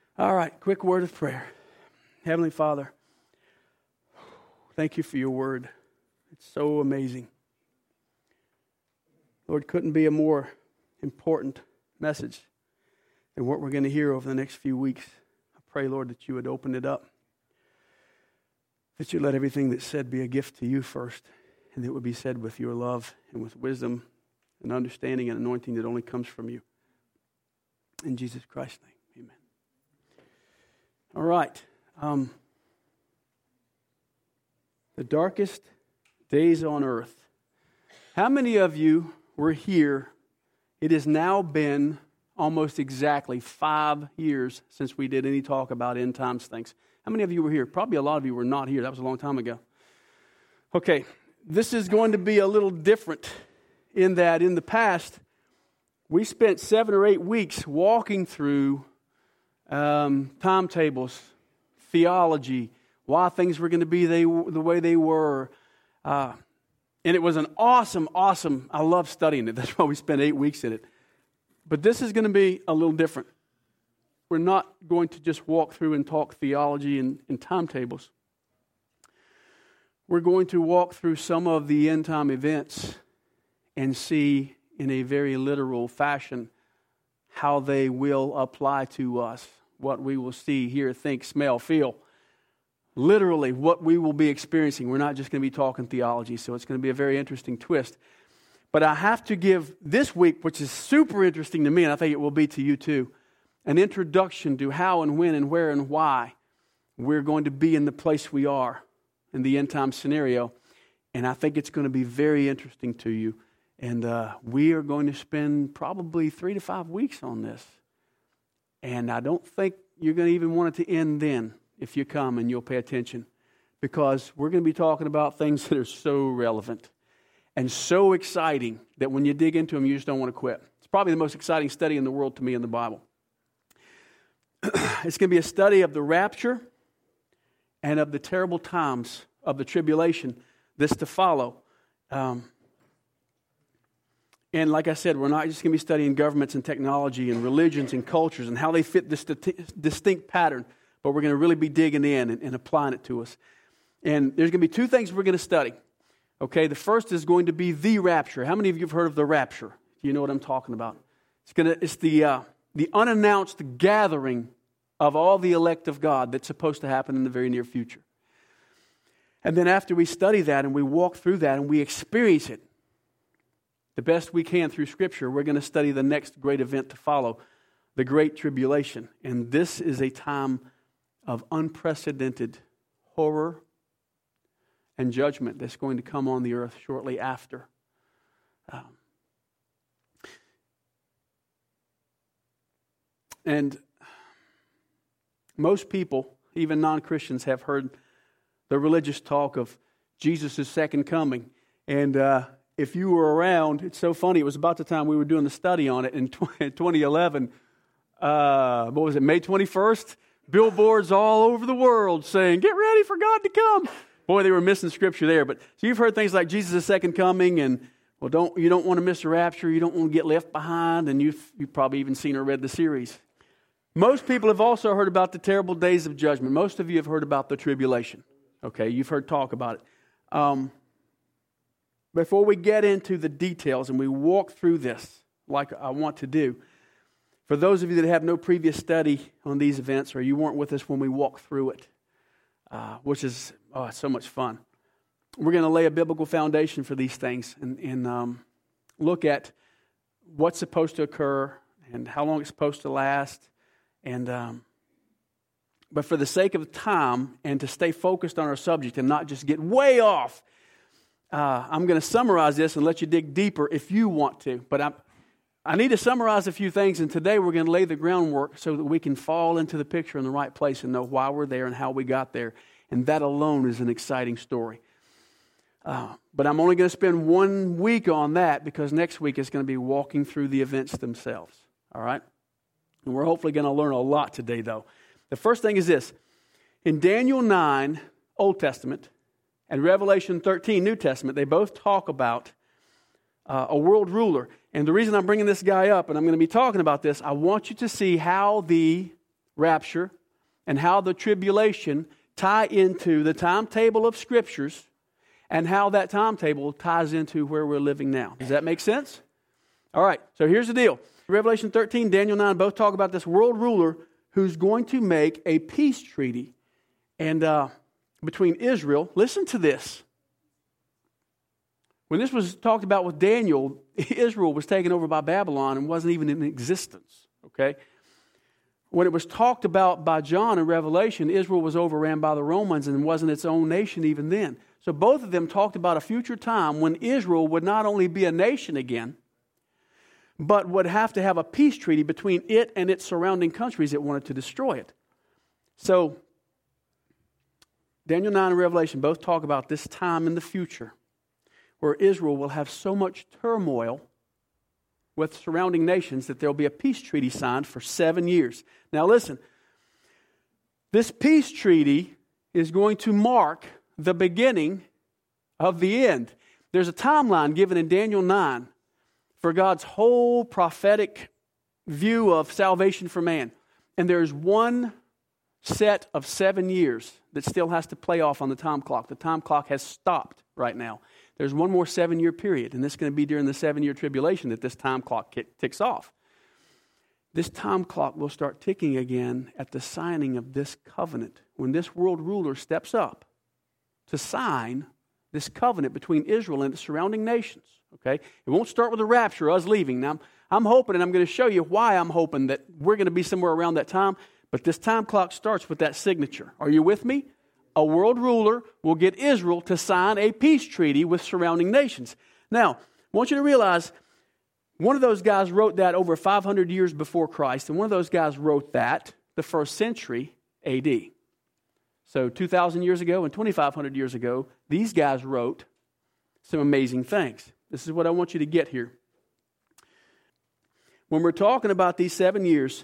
All right, quick word of prayer. Heavenly Father, thank you for your word. It's so amazing. Lord, couldn't be a more important message than what we're going to hear over the next few weeks. I pray, Lord, that you would open it up, that you let everything that's said be a gift to you first, and that it would be said with your love and with wisdom and understanding and anointing that only comes from you. In Jesus Christ's name, amen. All right. The darkest days on earth. How many of you were here? It has now been almost exactly 5 years since we did any talk about end times things. How many of you were here? Probably a lot of you were not here. That was a long time ago. Okay, this is going to be a little different in that in the past, we spent 7 or 8 weeks walking through timetables, theology, why things were going to be the way they were. And it was an awesome, I love studying it. That's why we spent 8 weeks in it. But this is going to be a little different. We're not going to just walk through and talk theology and timetables. We're going to walk through some of the end time events and see in a very literal fashion how they will apply to us, what we will see, hear, think, smell, feel. Literally what we will be experiencing. We're not just going to be talking theology, so it's going to be a very interesting twist. But I have to give this week, which is super interesting to me, and I think it will be to you too, an introduction to how and when and where and why we're going to be in the place we are in the end time scenario. And I think it's going to be very interesting to you. And we are going to spend probably 3 to 5 weeks on this. And I don't think you're going to even want it to end then if you come and you'll pay attention. Because we're going to be talking about things that are so relevant and so exciting that when you dig into them, you just don't want to quit. It's probably the most exciting study in the world to me in the Bible. It's going to be a study of the rapture and of the terrible times of the tribulation that's to follow. And like I said, we're not just going to be studying governments and technology and religions and cultures and how they fit this distinct pattern, but we're going to really be digging in and applying it to us. And there's going to be 2 things we're going to study. Okay, the first is going to be the rapture. How many of you have heard of the rapture? Do you know what I'm talking about? It's the unannounced gathering of all the elect of God that's supposed to happen in the very near future. And then after we study that and we walk through that and we experience it the best we can through Scripture, we're going to study the next great event to follow, the Great Tribulation. And this is a time of unprecedented horror and judgment that's going to come on the earth shortly after. And most people, even non-Christians, have heard the religious talk of Jesus' second coming. And if you were around, it's so funny, it was about the time we were doing the study on it in 2011. What was it, May 21st? Billboards all over the world saying, "Get ready for God to come." Boy, they were missing Scripture there. But so you've heard things like Jesus' second coming, and you don't want to miss the rapture, you don't want to get left behind, and you've probably even seen or read the series. Most people have also heard about the terrible days of judgment. Most of you have heard about the tribulation. Okay, you've heard talk about it. Before we get into the details and we walk through this like I want to do, for those of you that have no previous study on these events or you weren't with us when we walked through it, which is so much fun, we're going to lay a biblical foundation for these things and look at what's supposed to occur and how long it's supposed to last. But for the sake of time and to stay focused on our subject and not just get way off, I'm going to summarize this and let you dig deeper if you want to. But I need to summarize a few things, and today we're going to lay the groundwork so that we can fall into the picture in the right place and know why we're there and how we got there. And that alone is an exciting story. But I'm only going to spend 1 week on that because next week is going to be walking through the events themselves. All right? And we're hopefully going to learn a lot today, though. The first thing is this. In Daniel 9, Old Testament, and Revelation 13, New Testament, they both talk about a world ruler. And the reason I'm bringing this guy up, and I'm going to be talking about this, I want you to see how the rapture and how the tribulation tie into the timetable of Scriptures and how that timetable ties into where we're living now. Does that make sense? All right, so here's the deal. Revelation 13, Daniel 9 both talk about this world ruler who's going to make a peace treaty and between Israel. Listen to this. When this was talked about with Daniel, Israel was taken over by Babylon and wasn't even in existence. Okay? When it was talked about by John in Revelation, Israel was overran by the Romans and wasn't its own nation even then. So both of them talked about a future time when Israel would not only be a nation again, but would have to have a peace treaty between it and its surrounding countries that wanted to destroy it. So Daniel 9 and Revelation both talk about this time in the future where Israel will have so much turmoil with surrounding nations that there will be a peace treaty signed for 7 years. Now listen, this peace treaty is going to mark the beginning of the end. There's a timeline given in Daniel 9 for God's whole prophetic view of salvation for man. And there's one set of 7 years that still has to play off on the time clock. The time clock has stopped right now. There's one more 7-year period, and this is going to be during the 7-year tribulation that this time clock ticks off. This time clock will start ticking again at the signing of this covenant, when this world ruler steps up to sign this covenant between Israel and the surrounding nations. Okay? It won't start with the rapture, us leaving. Now, I'm hoping, and I'm going to show you why I'm hoping that we're going to be somewhere around that time, but this time clock starts with that signature. Are you with me? A world ruler will get Israel to sign a peace treaty with surrounding nations. Now, I want you to realize one of those guys wrote that over 500 years before Christ, and one of those guys wrote that the first century A.D. So 2,000 years ago and 2,500 years ago, these guys wrote some amazing things. This is what I want you to get here. When we're talking about these 7 years,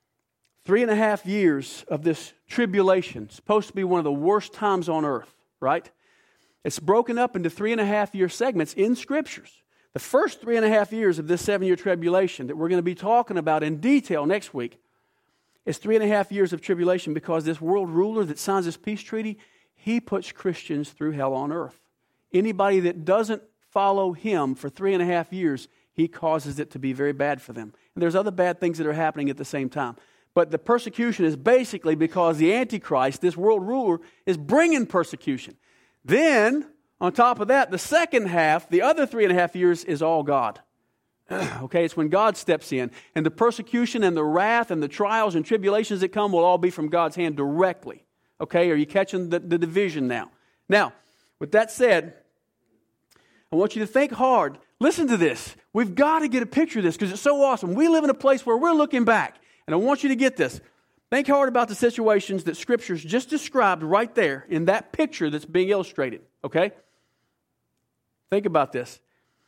3.5 years of this tribulation, supposed to be one of the worst times on earth, right? It's broken up into 3.5-year segments in Scriptures. The first 3.5 years of this 7-year tribulation that we're going to be talking about in detail next week is 3.5 years of tribulation because this world ruler that signs this peace treaty, he puts Christians through hell on earth. Anybody that doesn't follow him for 3.5 years, he causes it to be very bad for them. And there's other bad things that are happening at the same time. But the persecution is basically because the Antichrist, this world ruler, is bringing persecution. Then, on top of that, the second half, the other 3.5 years, is all God. Okay, it's when God steps in. And the persecution and the wrath and the trials and tribulations that come will all be from God's hand directly. Okay, are you catching the division now? Now, with that said, I want you to think hard. Listen to this. We've got to get a picture of this because it's so awesome. We live in a place where we're looking back. And I want you to get this. Think hard about the situations that Scripture's just described right there in that picture that's being illustrated. Okay? Think about this.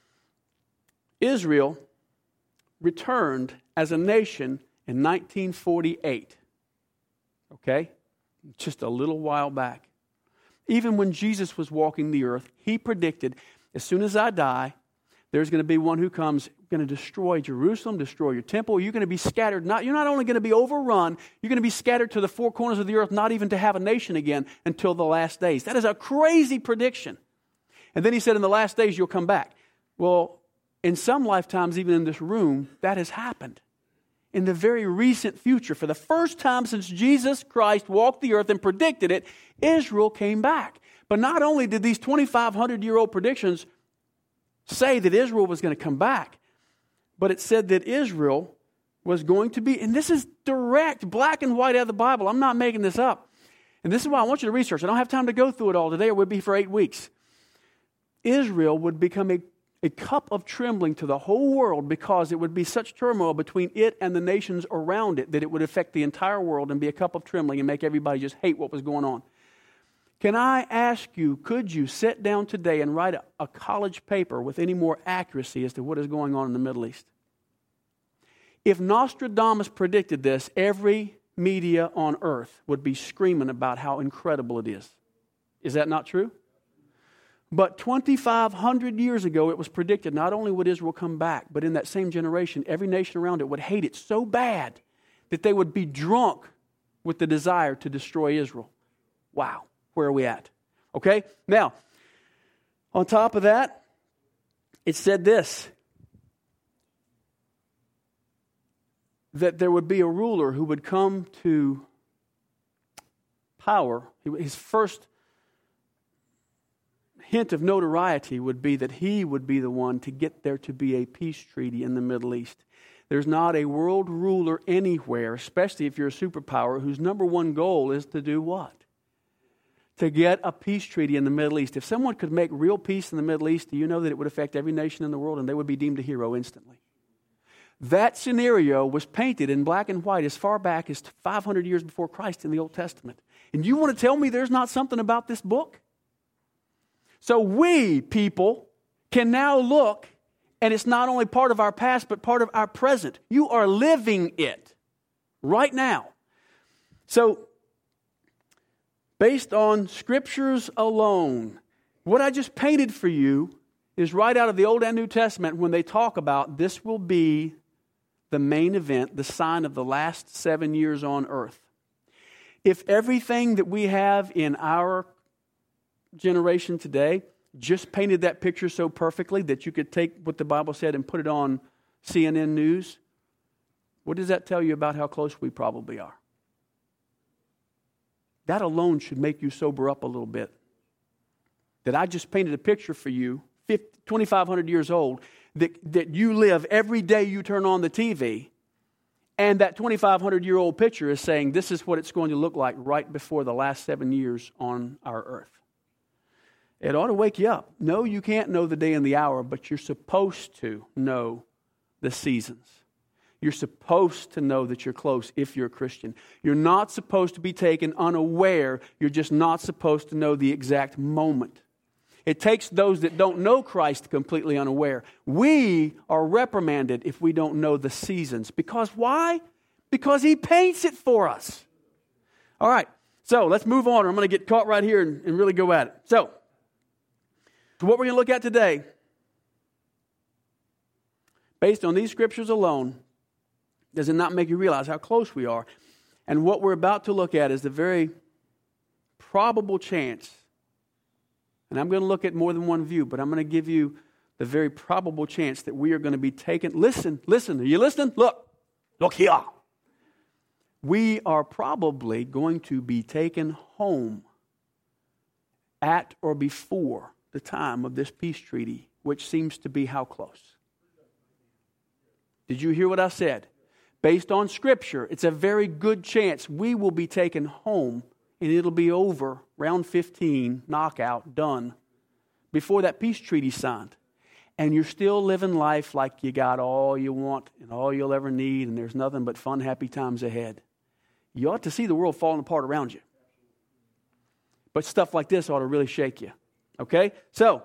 Israel returned as a nation in 1948. Okay? Just a little while back. Even when Jesus was walking the earth, he predicted, as soon as I die, there's going to be one who comes, going to destroy Jerusalem, destroy your temple. You're going to be scattered. You're not only going to be overrun, you're going to be scattered to the four corners of the earth, not even to have a nation again until the last days. That is a crazy prediction. And then he said, in the last days, you'll come back. Well, in some lifetimes, even in this room, that has happened. In the very recent future, for the first time since Jesus Christ walked the earth and predicted it, Israel came back. But not only did these 2,500-year-old predictions say that Israel was going to come back, but it said that Israel was going to be, and this is direct, black and white out of the Bible. I'm not making this up. And this is why I want you to research. I don't have time to go through it all today. It would be for 8 weeks. Israel would become a cup of trembling to the whole world because it would be such turmoil between it and the nations around it that it would affect the entire world and be a cup of trembling and make everybody just hate what was going on. Can I ask you, could you sit down today and write a college paper with any more accuracy as to what is going on in the Middle East? If Nostradamus predicted this, every media on earth would be screaming about how incredible it is. Is that not true? But 2,500 years ago, it was predicted not only would Israel come back, but in that same generation, every nation around it would hate it so bad that they would be drunk with the desire to destroy Israel. Wow, where are we at? Okay, now, on top of that, it said this, that there would be a ruler who would come to power. His first hint of notoriety would be that he would be the one to get there to be a peace treaty in the Middle East. There's not a world ruler anywhere, especially if you're a superpower, whose number one goal is to do what? To get a peace treaty in the Middle East. If someone could make real peace in the Middle East, do you know that it would affect every nation in the world and they would be deemed a hero instantly? That scenario was painted in black and white as far back as 500 years before Christ in the Old Testament. And you want to tell me there's not something about this book? So we, people, can now look, and it's not only part of our past, but part of our present. You are living it right now. So, based on Scriptures alone, what I just painted for you is right out of the Old and New Testament when they talk about this will be the main event, the sign of the last 7 years on earth. If everything that we have in our generation today just painted that picture so perfectly that you could take what the Bible said and put it on CNN News, what does that tell you about how close we probably are? That alone should make you sober up a little bit. That I just painted a picture for you, 2,500 years old, that you live every day you turn on the TV, and that 2,500-year-old picture is saying this is what it's going to look like right before the last 7 years on our earth. It ought to wake you up. No, you can't know the day and the hour, but you're supposed to know the seasons. You're supposed to know that you're close if you're a Christian. You're not supposed to be taken unaware. You're just not supposed to know the exact moment. It takes those that don't know Christ completely unaware. We are reprimanded if we don't know the seasons. Because why? Because He paints it for us. All right, so let's move on. I'm going to get caught right here and really go at it. So what we're going to look at today, based on these scriptures alone, does it not make you realize how close we are? And what we're about to look at is the very probable chance. And I'm going to look at more than one view, but I'm going to give you the very probable chance that we are going to be taken. Listen, are you listening? Look here. We are probably going to be taken home at or before the time of this peace treaty, which seems to be how close? Did you hear what I said? Based on Scripture, it's a very good chance we will be taken home and it'll be over, round 15, knockout, done, before that peace treaty's signed. And you're still living life like you got all you want and all you'll ever need, and there's nothing but fun, happy times ahead. You ought to see the world falling apart around you. But stuff like this ought to really shake you. Okay? So,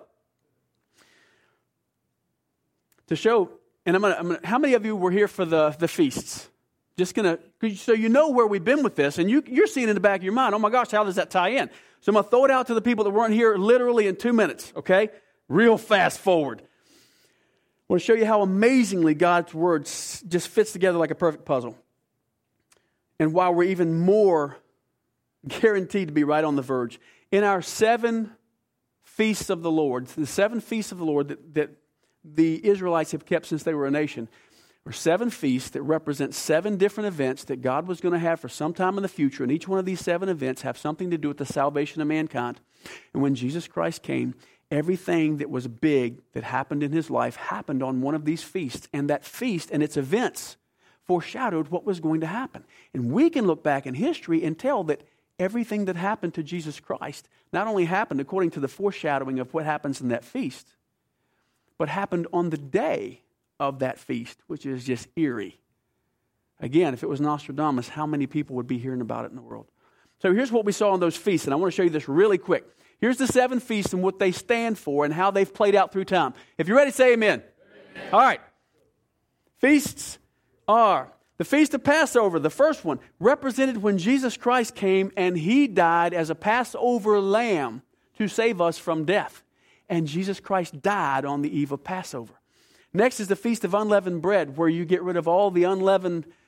to show, and I'm gonna, how many of you were here for the feasts? Just gonna, so you know where we've been with this, and you're seeing in the back of your mind, oh my gosh, how does that tie in? So I'm going to throw it out to the people that weren't here literally in 2 minutes, okay? Real fast forward. I want to show you how amazingly God's Word just fits together like a perfect puzzle. And while we're even more guaranteed to be right on the verge, in our 7 feasts of the Lord, the 7 feasts of the Lord that the Israelites have kept since they were a nation, are 7 feasts that represent 7 different events that God was going to have for some time in the future. And each one of these 7 events have something to do with the salvation of mankind. And when Jesus Christ came, everything that was big that happened in His life happened on one of these feasts. And that feast and its events foreshadowed what was going to happen. And we can look back in history and tell that everything that happened to Jesus Christ not only happened according to the foreshadowing of what happens in that feast, but happened on the day of that feast, which is just eerie. Again, if it was Nostradamus, how many people would be hearing about it in the world? So here's what we saw on those feasts, and I want to show you this really quick. Here's the 7 feasts and what they stand for and how they've played out through time. If you're ready, say amen. Amen. All right. Feasts are the Feast of Passover, the first one, represented when Jesus Christ came and He died as a Passover lamb to save us from death. And Jesus Christ died on the eve of Passover. Next is the Feast of Unleavened Bread, where you get rid of all the unleavened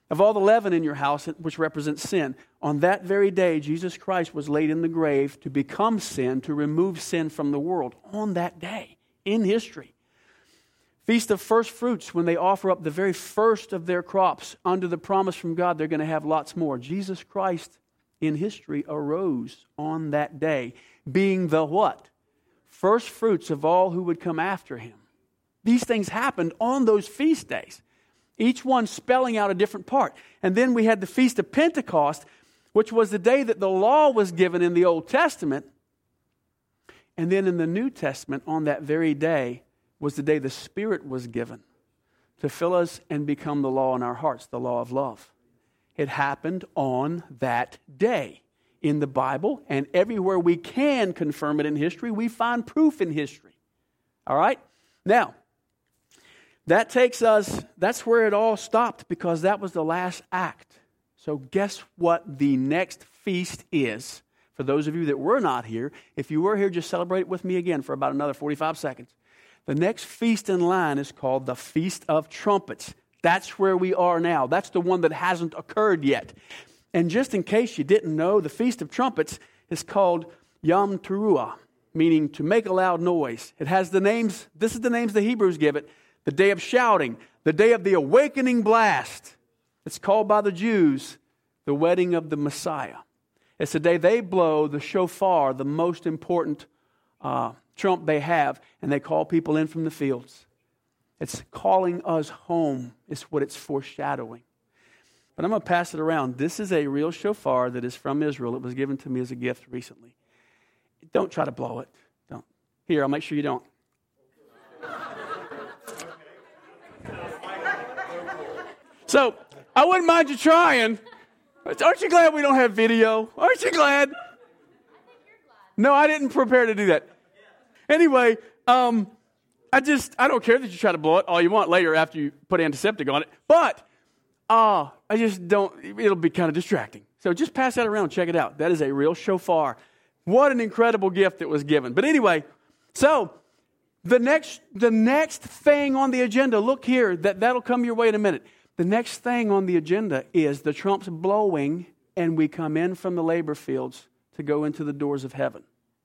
Of all the leaven in your house, which represents sin, on that very day, Jesus Christ was laid in the grave to become sin, to remove sin from the world. On that day, in history. Feast of first fruits, when they offer up the very first of their crops under the promise from God, they're going to have lots more. Jesus Christ in history arose on that day, being the what? First fruits of all who would come after him. These things happened on those feast days, each one spelling out a different part. And then we had the Feast of Pentecost, which was the day that the law was given in the Old Testament. And then in the New Testament, on that very day, was the day the Spirit was given to fill us and become the law in our hearts, the law of love. It happened on that day in the Bible, and everywhere we can confirm it in history, we find proof in history. All right? Now, that takes us, that's where it all stopped, because that was the last act. So guess what the next feast is? For those of you that were not here, if you were here, just celebrate it with me again for about another 45 seconds. The next feast in line is called the Feast of Trumpets. That's where we are now. That's the one that hasn't occurred yet. And just in case you didn't know, the Feast of Trumpets is called Yom Teruah, meaning to make a loud noise. It has the names, this is the names the Hebrews give it: the day of shouting, the day of the awakening blast. It's called by the Jews the wedding of the Messiah. It's the day they blow the shofar, the most important trump they have, and they call people in from the fields. It's calling us home, is what it's foreshadowing. But I'm going to pass it around. This is a real shofar that is from Israel. It was given to me as a gift recently. Don't try to blow it. Don't. Here, I'll make sure you don't. So, I wouldn't mind you trying. Aren't you glad we don't have video? Aren't you glad? No, I didn't prepare to do that. Anyway, I don't care that you try to blow it all you want later after you put antiseptic on it. But I just don't, it'll be kind of distracting. So just pass that around, check it out. That is a real shofar. What an incredible gift that was given. But anyway, so the next thing on the agenda, look here, that'll come your way in a minute. The next thing on the agenda is the trump's blowing and we come in from the labor fields to go into the doors of heaven.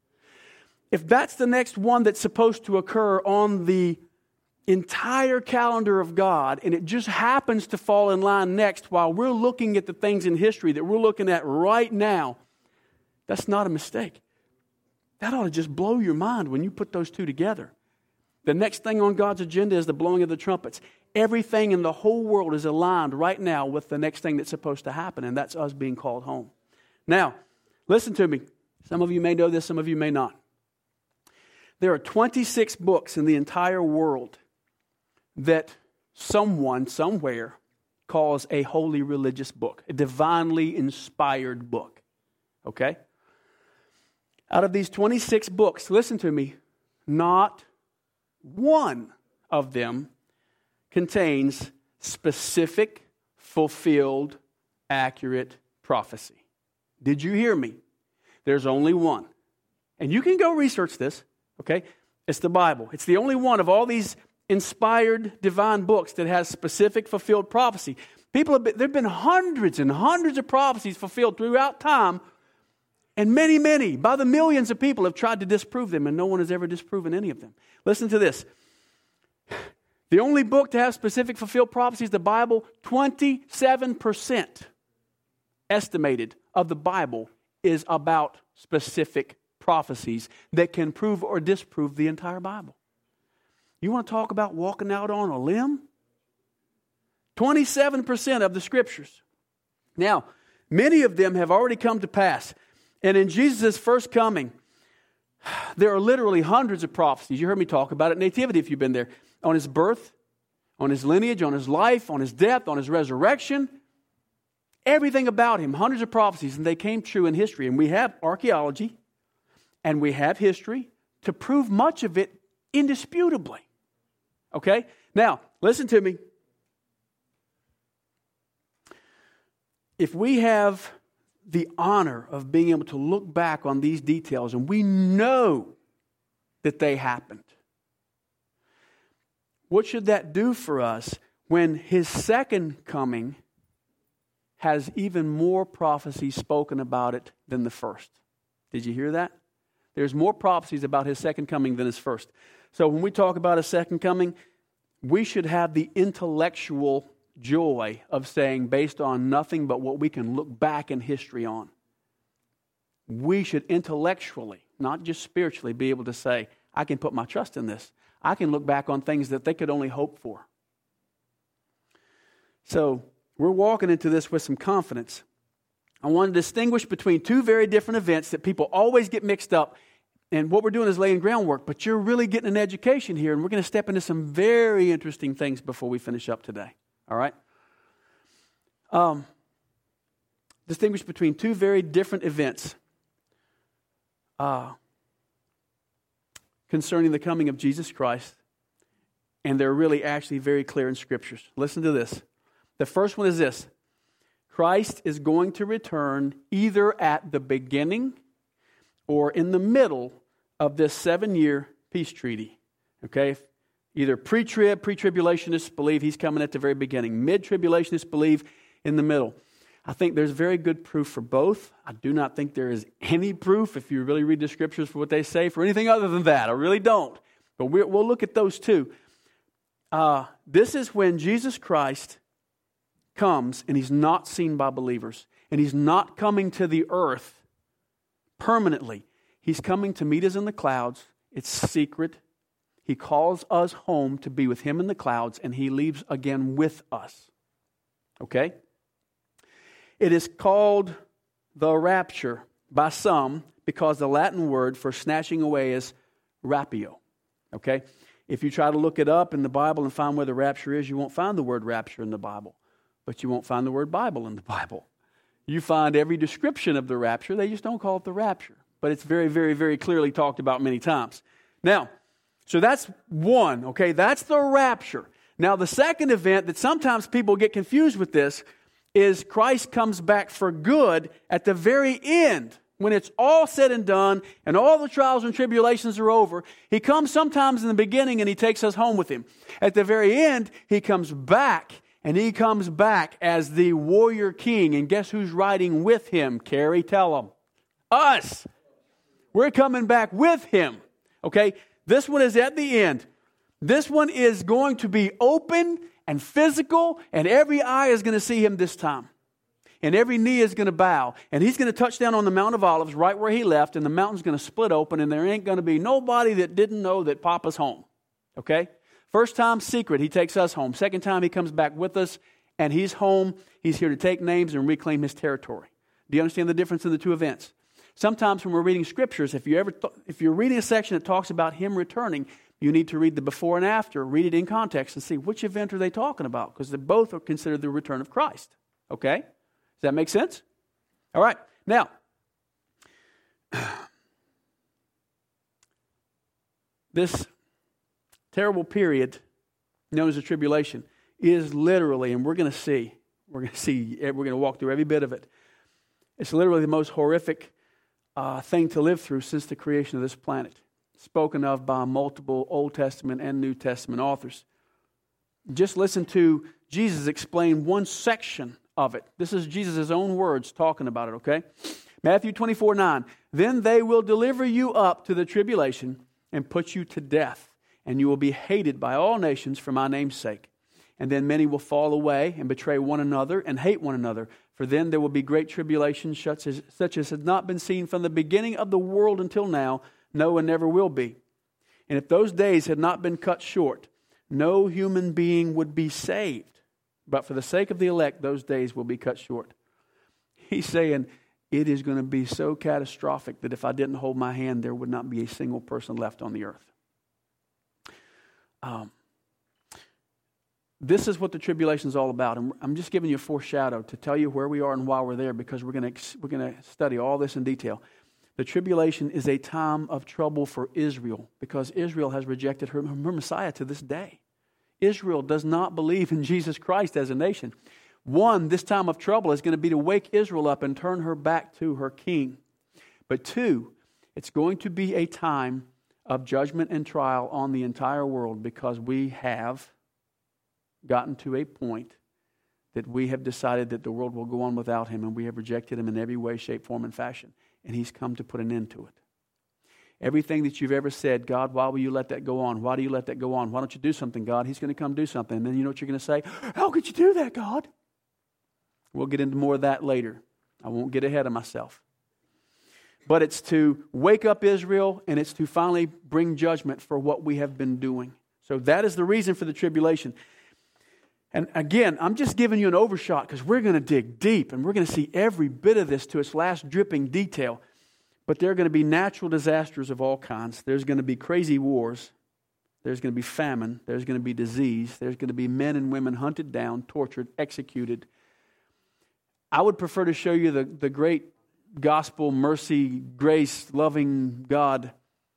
If that's the next one that's supposed to occur on the entire calendar of God, and it just happens to fall in line next while we're looking at the things in history that we're looking at right now, that's not a mistake. That ought to just blow your mind when you put those two together. The next thing on God's agenda is the blowing of the trumpets. Everything in the whole world is aligned right now with the next thing that's supposed to happen, and that's us being called home. Now, listen to me. Some of you may know this, some of you may not. There are 26 books in the entire world that someone, somewhere, calls a holy religious book, a divinely inspired book. Okay? Out of these 26 books, listen to me, not one of them contains specific, fulfilled, accurate prophecy. Did you hear me? There's only one. And you can go research this. Okay? It's the Bible. It's the only one of all these inspired divine books that has specific fulfilled prophecy. There have been hundreds and hundreds of prophecies fulfilled throughout time, and many, many, by the millions of people have tried to disprove them, and no one has ever disproven any of them. Listen to this. The only book to have specific fulfilled prophecy is the Bible. 27% estimated of the Bible is about specific prophecies that can prove or disprove the entire Bible. You want to talk about walking out on a limb? 27% of the scriptures. Now, many of them have already come to pass. And in Jesus' first coming, there are literally hundreds of prophecies. You heard me talk about it in Nativity if you've been there. On his birth, on his lineage, on his life, on his death, on his resurrection. Everything about him, hundreds of prophecies, and they came true in history. And we have archaeology, and we have history to prove much of it indisputably. Okay? Now, listen to me. If we have the honor of being able to look back on these details, and we know that they happened, what should that do for us when his second coming has even more prophecies spoken about it than the first. Did you hear that? There's more prophecies about his second coming than his first. So when we talk about his second coming, we should have the intellectual joy of saying, based on nothing but what we can look back in history on, we should intellectually, not just spiritually, be able to say, I can put my trust in this. I can look back on things that they could only hope for. So we're walking into this with some confidence. I want to distinguish between two very different events that people always get mixed up. And what we're doing is laying groundwork, but you're really getting an education here, and we're going to step into some very interesting things before we finish up today. All right? Distinguish between two very different events concerning the coming of Jesus Christ, and they're really actually very clear in Scriptures. Listen to this. The first one is this. Christ is going to return either at the beginning or in the middle of this 7-year peace treaty. Okay? Either pre-tribulationists believe he's coming at the very beginning. Mid-tribulationists believe in the middle. I think there's very good proof for both. I do not think there is any proof, if you really read the Scriptures for what they say, for anything other than that. I really don't. But we'll look at those two. This is when Jesus Christ comes and he's not seen by believers. And he's not coming to the earth permanently. He's coming to meet us in the clouds. It's secret. He calls us home to be with him in the clouds, and he leaves again with us. Okay? It is called the rapture by some because the Latin word for snatching away is rapio. Okay? If you try to look it up in the Bible and find where the rapture is, you won't find the word rapture in the Bible. But you won't find the word Bible in the Bible. You find every description of the rapture. They just don't call it the rapture. But it's very, very, very clearly talked about many times. Now, so that's one, okay? That's the rapture. Now, the second event that sometimes people get confused with this is Christ comes back for good at the very end. When it's all said and done and all the trials and tribulations are over, he comes sometimes in the beginning and he takes us home with him. At the very end, he comes back, and he comes back as the warrior king. And guess who's riding with him? Carrie, tell them. Us. We're coming back with him. Okay? This one is at the end. This one is going to be open and physical, and every eye is going to see him this time. And every knee is going to bow. And he's going to touch down on the Mount of Olives right where he left, and the mountain's going to split open, and there ain't going to be nobody that didn't know that Papa's home. Okay? First time, secret, he takes us home. Second time, he comes back with us, and he's home. He's here to take names and reclaim his territory. Do you understand the difference in the two events? Sometimes when we're reading Scriptures, if you're reading a section that talks about him returning, you need to read the before and after, read it in context, and see which event are they talking about, because they both are considered the return of Christ. Okay? Does that make sense? All right. Now, this terrible period known as the tribulation is literally, and we're going to walk through every bit of it. It's literally the most horrific thing to live through since the creation of this planet, spoken of by multiple Old Testament and New Testament authors. Just listen to Jesus explain one section of it. This is Jesus' own words talking about it, okay? Matthew 24:9. Then they will deliver you up to the tribulation and put you to death, and you will be hated by all nations for my name's sake. And then many will fall away and betray one another and hate one another. For then there will be great tribulation such as has not been seen from the beginning of the world until now, no and never will be. And if those days had not been cut short, no human being would be saved. But for the sake of the elect, those days will be cut short. He's saying it is going to be so catastrophic that if I didn't hold my hand, there would not be a single person left on the earth. This is what the tribulation is all about. And I'm just giving you a foreshadow to tell you where we are and why we're there, because we're going to study all this in detail. The tribulation is a time of trouble for Israel because Israel has rejected her Messiah to this day. Israel does not believe in Jesus Christ as a nation. One, this time of trouble is going to be to wake Israel up and turn her back to her king. But two, it's going to be a time of judgment and trial on the entire world because we have gotten to a point that we have decided that the world will go on without him, and we have rejected him in every way, shape, form, and fashion. And he's come to put an end to it. Everything that you've ever said, God, why will you let that go on? Why do you let that go on? Why don't you do something, God? He's going to come do something. And then you know what you're going to say? How could you do that, God? We'll get into more of that later. I won't get ahead of myself. But it's to wake up Israel, and it's to finally bring judgment for what we have been doing. So that is the reason for the tribulation. And again, I'm just giving you an overshot because we're going to dig deep, and we're going to see every bit of this to its last dripping detail. But there are going to be natural disasters of all kinds. There's going to be crazy wars. There's going to be famine. There's going to be disease. There's going to be men and women hunted down, tortured, executed. I would prefer to show you the great gospel, mercy, grace, loving God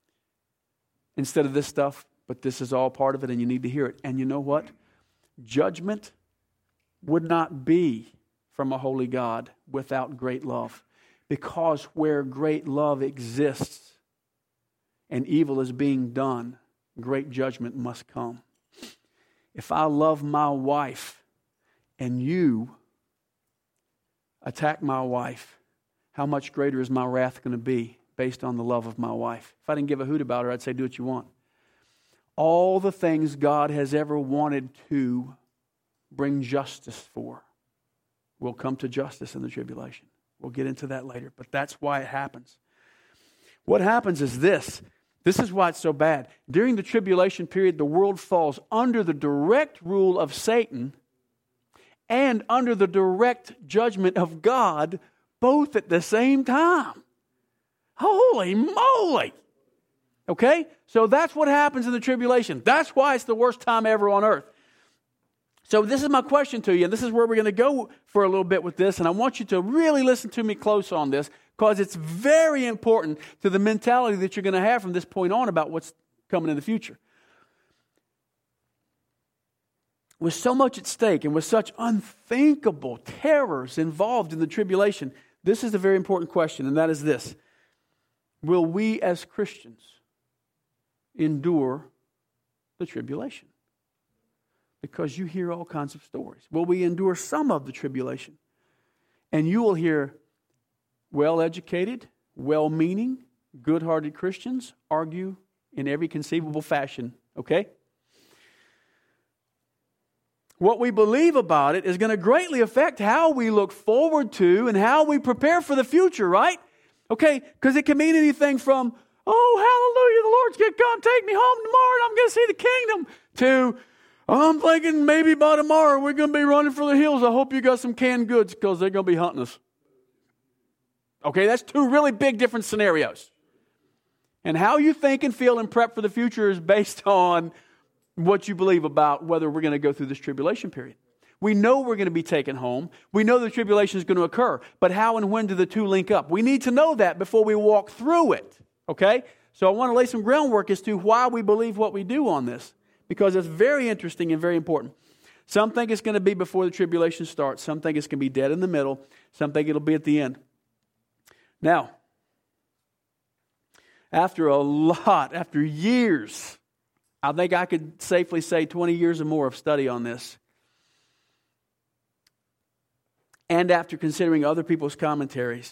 instead of this stuff. But this is all part of it, and you need to hear it. And you know what? Judgment would not be from a holy God without great love. Because where great love exists and evil is being done, great judgment must come. If I love my wife and you attack my wife, how much greater is my wrath going to be based on the love of my wife? If I didn't give a hoot about her, I'd say do what you want. All the things God has ever wanted to bring justice for will come to justice in the tribulation. We'll get into that later, but that's why it happens. What happens is this. This is why it's so bad. During the tribulation period, the world falls under the direct rule of Satan and under the direct judgment of God, both at the same time. Holy moly! Okay? So that's what happens in the tribulation. That's why it's the worst time ever on earth. So this is my question to you, and this is where we're going to go for a little bit with this, and I want you to really listen to me close on this, because it's very important to the mentality that you're going to have from this point on about what's coming in the future. With so much at stake and with such unthinkable terrors involved in the tribulation, this is a very important question, and that is this. Will we as Christians endure the tribulation? Because you hear all kinds of stories. Will we endure some of the tribulation? And you will hear well-educated, well-meaning, good-hearted Christians argue in every conceivable fashion. Okay? What we believe about it is going to greatly affect how we look forward to and how we prepare for the future, right? Okay? Because it can mean anything from, oh, hallelujah, the Lord's going to come take me home tomorrow and I'm going to see the kingdom, to, I'm thinking maybe by tomorrow we're going to be running for the hills. I hope you got some canned goods because they're going to be hunting us. Okay, that's two really big different scenarios. And how you think and feel and prep for the future is based on what you believe about whether we're going to go through this tribulation period. We know we're going to be taken home. We know the tribulation is going to occur. But how and when do the two link up? We need to know that before we walk through it. Okay? So I want to lay some groundwork as to why we believe what we do on this, because it's very interesting and very important. Some think it's going to be before the tribulation starts. Some think it's going to be dead in the middle. Some think it'll be at the end. Now, after years, I think I could safely say 20 years or more of study on this, and after considering other people's commentaries,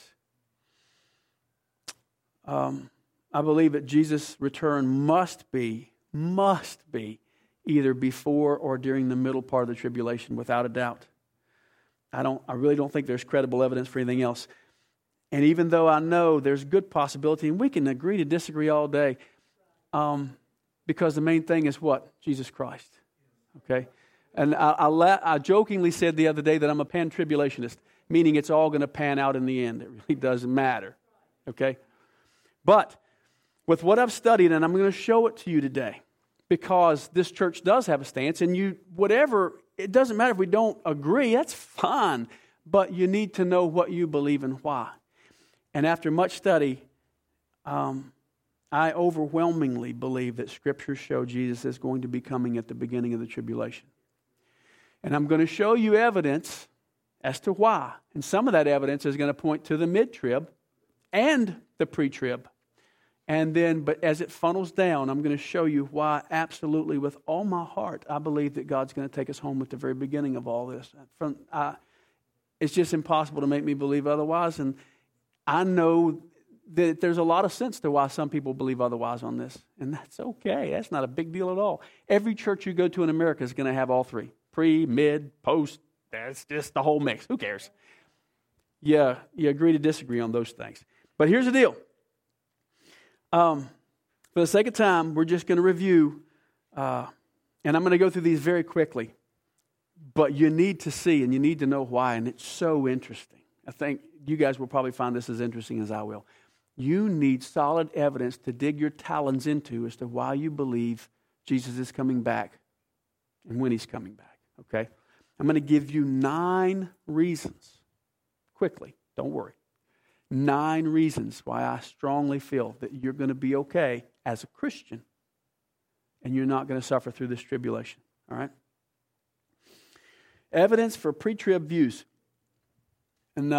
I believe that Jesus' return must be either before or during the middle part of the tribulation, without a doubt. I really don't think there's credible evidence for anything else. And even though I know there's good possibility, and we can agree to disagree all day, because the main thing is what? Jesus Christ. Okay? And I jokingly said the other day that I'm a pan-tribulationist, meaning it's all going to pan out in the end. It really doesn't matter. Okay? But with what I've studied, and I'm going to show it to you today, because this church does have a stance, and it doesn't matter if we don't agree, that's fine, but you need to know what you believe and why. And after much study, I overwhelmingly believe that Scriptures show Jesus is going to be coming at the beginning of the tribulation. And I'm going to show you evidence as to why. And some of that evidence is going to point to the mid-trib and the pre-trib. But as it funnels down, I'm going to show you why absolutely with all my heart, I believe that God's going to take us home at the very beginning of all this. It's just impossible to make me believe otherwise. And I know that there's a lot of sense to why some people believe otherwise on this. And that's okay. That's not a big deal at all. Every church you go to in America is going to have all three. Pre, mid, post. That's just the whole mix. Who cares? Yeah, you agree to disagree on those things. But here's the deal. For the sake of time, we're just going to review, and I'm going to go through these very quickly. But you need to see and you need to know why, and it's so interesting. I think you guys will probably find this as interesting as I will. You need solid evidence to dig your talons into as to why you believe Jesus is coming back and when He's coming back, okay? I'm going to give you 9 reasons, quickly, don't worry. 9 reasons why I strongly feel that you're going to be okay as a Christian and you're not going to suffer through this tribulation, all right? Evidence for pre-trib views. And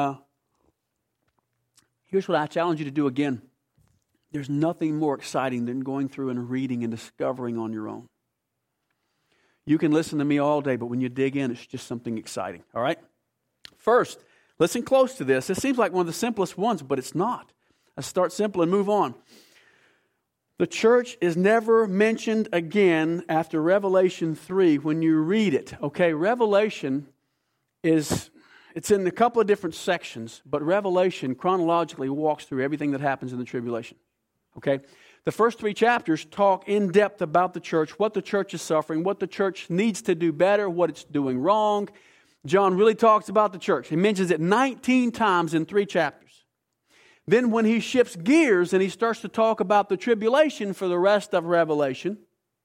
here's what I challenge you to do again. There's nothing more exciting than going through and reading and discovering on your own. You can listen to me all day, but when you dig in, it's just something exciting, all right? First, listen close to this. It seems like one of the simplest ones, but it's not. Let's start simple and move on. The church is never mentioned again after Revelation 3 when you read it. Okay, Revelation it's in a couple of different sections, but Revelation chronologically walks through everything that happens in the tribulation. Okay? The first 3 chapters talk in depth about the church, what the church is suffering, what the church needs to do better, what it's doing wrong. John really talks about the church. He mentions it 19 times in 3 chapters. Then when he shifts gears and he starts to talk about the tribulation for the rest of Revelation,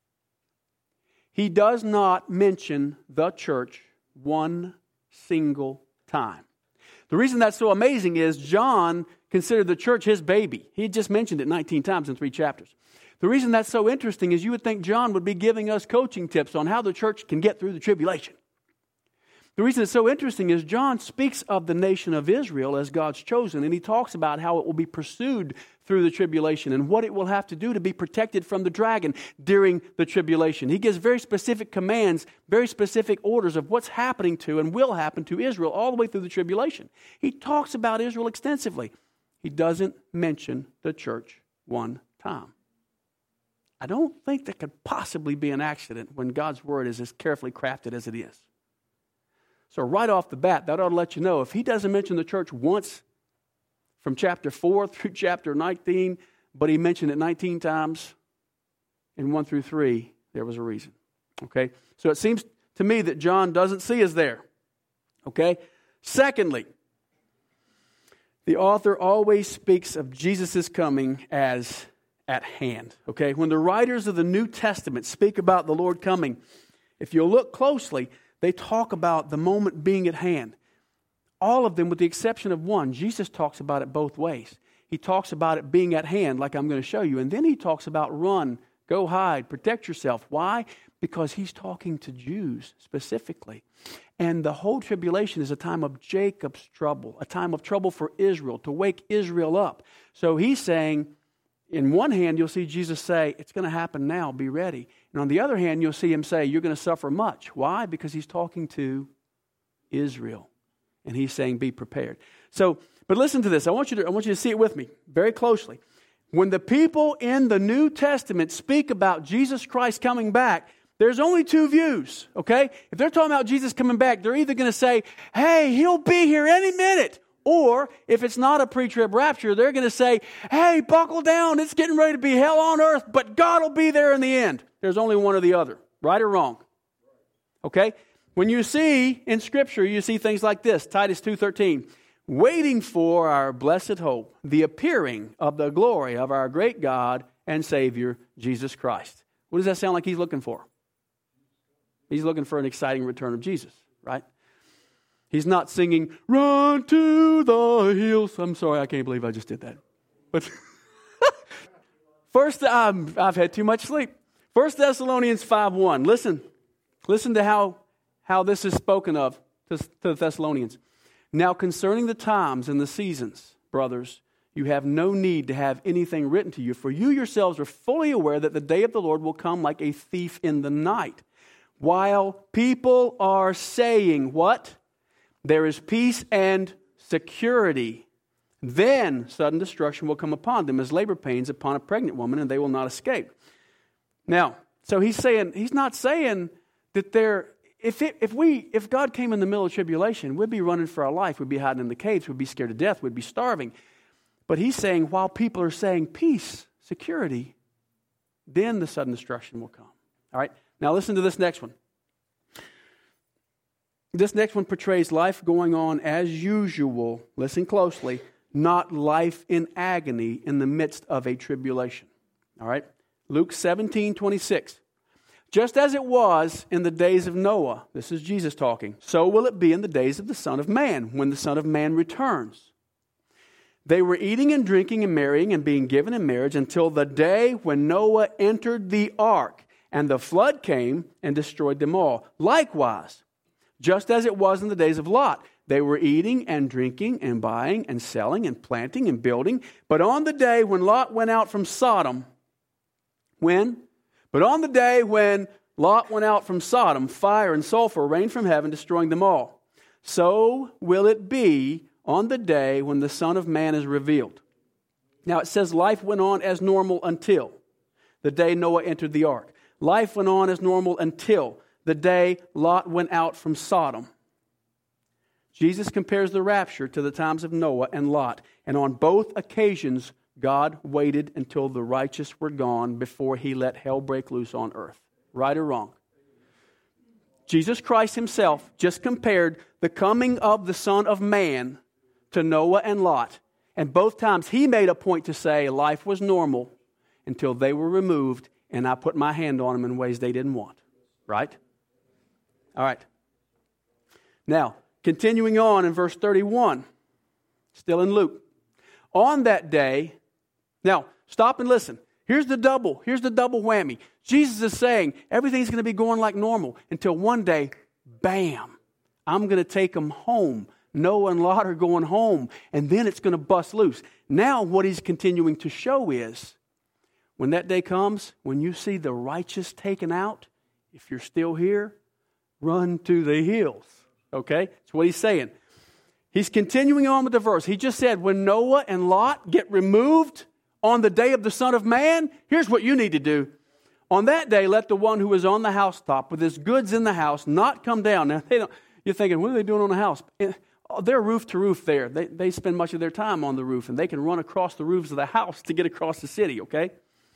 he does not mention the church one single time. The reason that's so amazing is John considered the church his baby. He just mentioned it 19 times in 3 chapters. The reason that's so interesting is you would think John would be giving us coaching tips on how the church can get through the tribulation. The reason it's so interesting is John speaks of the nation of Israel as God's chosen, and he talks about how it will be pursued through the tribulation and what it will have to do to be protected from the dragon during the tribulation. He gives very specific commands, very specific orders of what's happening to and will happen to Israel all the way through the tribulation. He talks about Israel extensively. He doesn't mention the church one time. I don't think that could possibly be an accident when God's word is as carefully crafted as it is. So right off the bat, that ought to let you know, if he doesn't mention the church once from chapter 4 through chapter 19, but he mentioned it 19 times in 1 through 3, there was a reason. Okay? So it seems to me that John doesn't see us there. Okay? Secondly, the author always speaks of Jesus' coming as at hand. Okay? When the writers of the New Testament speak about the Lord coming, if you look closely, they talk about the moment being at hand. All of them with the exception of one. Jesus talks about it both ways. He talks about it being at hand, like I'm going to show you. And then he talks about run, go hide, protect yourself. Why? Because he's talking to Jews specifically. And the whole tribulation is a time of Jacob's trouble, a time of trouble for Israel, to wake Israel up. So he's saying, in one hand, you'll see Jesus say, it's going to happen now, be ready. And on the other hand, you'll see him say, you're going to suffer much. Why? Because he's talking to Israel. And he's saying, be prepared. So, but listen to this. I want you to see it with me very closely. When the people in the New Testament speak about Jesus Christ coming back, there's only 2 views, okay? If they're talking about Jesus coming back, they're either going to say, hey, he'll be here any minute. Or, if it's not a pre-trib rapture, they're going to say, hey, buckle down, it's getting ready to be hell on earth, but God will be there in the end. There's only one or the other, right or wrong. Okay? When you see in Scripture, you see things like this, Titus 2:13, waiting for our blessed hope, the appearing of the glory of our great God and Savior, Jesus Christ. What does that sound like he's looking for? He's looking for an exciting return of Jesus, right? He's not singing, run to the hills. I'm sorry, I can't believe I just did that. But first, I've had too much sleep. 1 Thessalonians 5:1. Listen to how this is spoken of to the Thessalonians. Now concerning the times and the seasons, brothers, you have no need to have anything written to you, for you yourselves are fully aware that the day of the Lord will come like a thief in the night. While people are saying, what? There is peace and security. Then sudden destruction will come upon them as labor pains upon a pregnant woman, and they will not escape. Now, so he's not saying that if God came in the middle of tribulation, we'd be running for our life, we'd be hiding in the caves, we'd be scared to death, we'd be starving. But he's saying while people are saying peace, security, then the sudden destruction will come. All right, now listen to this next one. This next one portrays life going on as usual. Listen closely. Not life in agony in the midst of a tribulation. All right? Luke 17:26. Just as it was in the days of Noah, this is Jesus talking, so will it be in the days of the Son of Man, when the Son of Man returns. They were eating and drinking and marrying and being given in marriage until the day when Noah entered the ark, and the flood came and destroyed them all. Likewise, just as it was in the days of Lot, they were eating and drinking and buying and selling and planting and building. But on the day when Lot went out from Sodom, But on the day when Lot went out from Sodom, fire and sulfur rained from heaven, destroying them all. So will it be on the day when the Son of Man is revealed. Now it says life went on as normal until the day Noah entered the ark. Life went on as normal until the day Lot went out from Sodom. Jesus compares the rapture to the times of Noah and Lot. And on both occasions, God waited until the righteous were gone before he let hell break loose on earth. Right or wrong? Jesus Christ himself just compared the coming of the Son of Man to Noah and Lot. And both times he made a point to say life was normal until they were removed and I put my hand on them in ways they didn't want. Right? All right. Now, continuing on in verse 31, still in Luke. On that day, now stop and listen. Here's the double whammy. Jesus is saying everything's going to be going like normal until one day, bam, I'm going to take them home. Noah and Lot are going home, and then it's going to bust loose. Now what he's continuing to show is when that day comes, when you see the righteous taken out, if you're still here, run to the hills. Okay? That's what he's saying. He's continuing on with the verse. He just said, when Noah and Lot get removed on the day of the Son of Man, here's what you need to do. On that day, let the one who is on the housetop with his goods in the house not come down. Now, you're thinking, what are they doing on the house? They're roof to roof there. They spend much of their time on the roof, and they can run across the roofs of the house to get across the city, okay?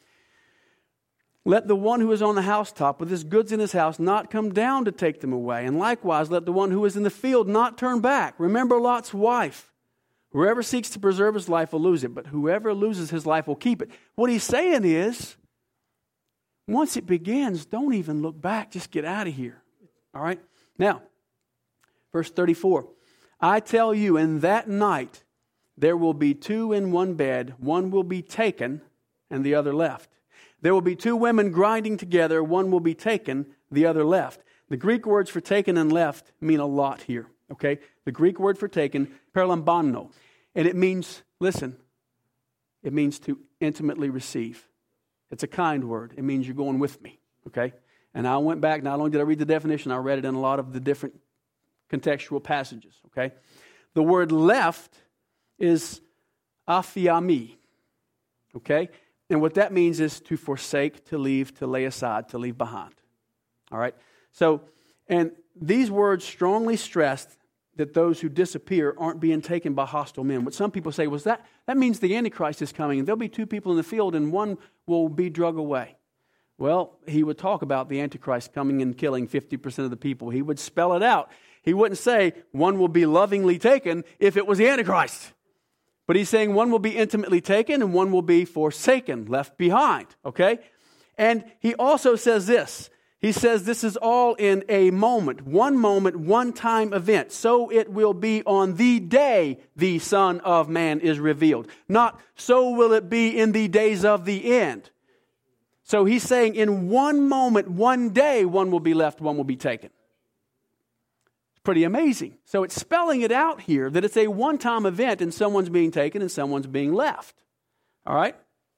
Let the one who is on the housetop with his goods in his house not come down to take them away. And likewise, let the one who is in the field not turn back. Remember Lot's wife. Whoever seeks to preserve his life will lose it, but whoever loses his life will keep it. What he's saying is, once it begins, don't even look back. Just get out of here. All right? Now, verse 34. I tell you, in that night, there will be two in one bed. One will be taken and the other left. There will be two women grinding together. One will be taken, the other left. The Greek words for taken and left mean a lot here. Okay? The Greek word for taken, perlambano. And it means, listen, it means to intimately receive. It's a kind word. It means you're going with me. Okay? And I went back, not only did I read the definition, I read it in a lot of the different contextual passages. Okay? The word left is aphiami. Okay? And what that means is to forsake, to leave, to lay aside, to leave behind. All right? So, and these words strongly stressed that those who disappear aren't being taken by hostile men. What some people say was that means the Antichrist is coming, and there'll be two people in the field, and one will be drug away. Well, he would talk about the Antichrist coming and killing 50% of the people. He would spell it out. He wouldn't say one will be lovingly taken if it was the Antichrist. But he's saying one will be intimately taken and one will be forsaken, left behind, okay? And he also says this. He says this is all in a moment, one-time event. So it will be on the day the Son of Man is revealed. Not so will it be in the days of the end. So he's saying in one moment, one day, one will be left, one will be taken. Pretty amazing. So it's spelling it out here that it's a one-time event and someone's being taken and someone's being left. All right?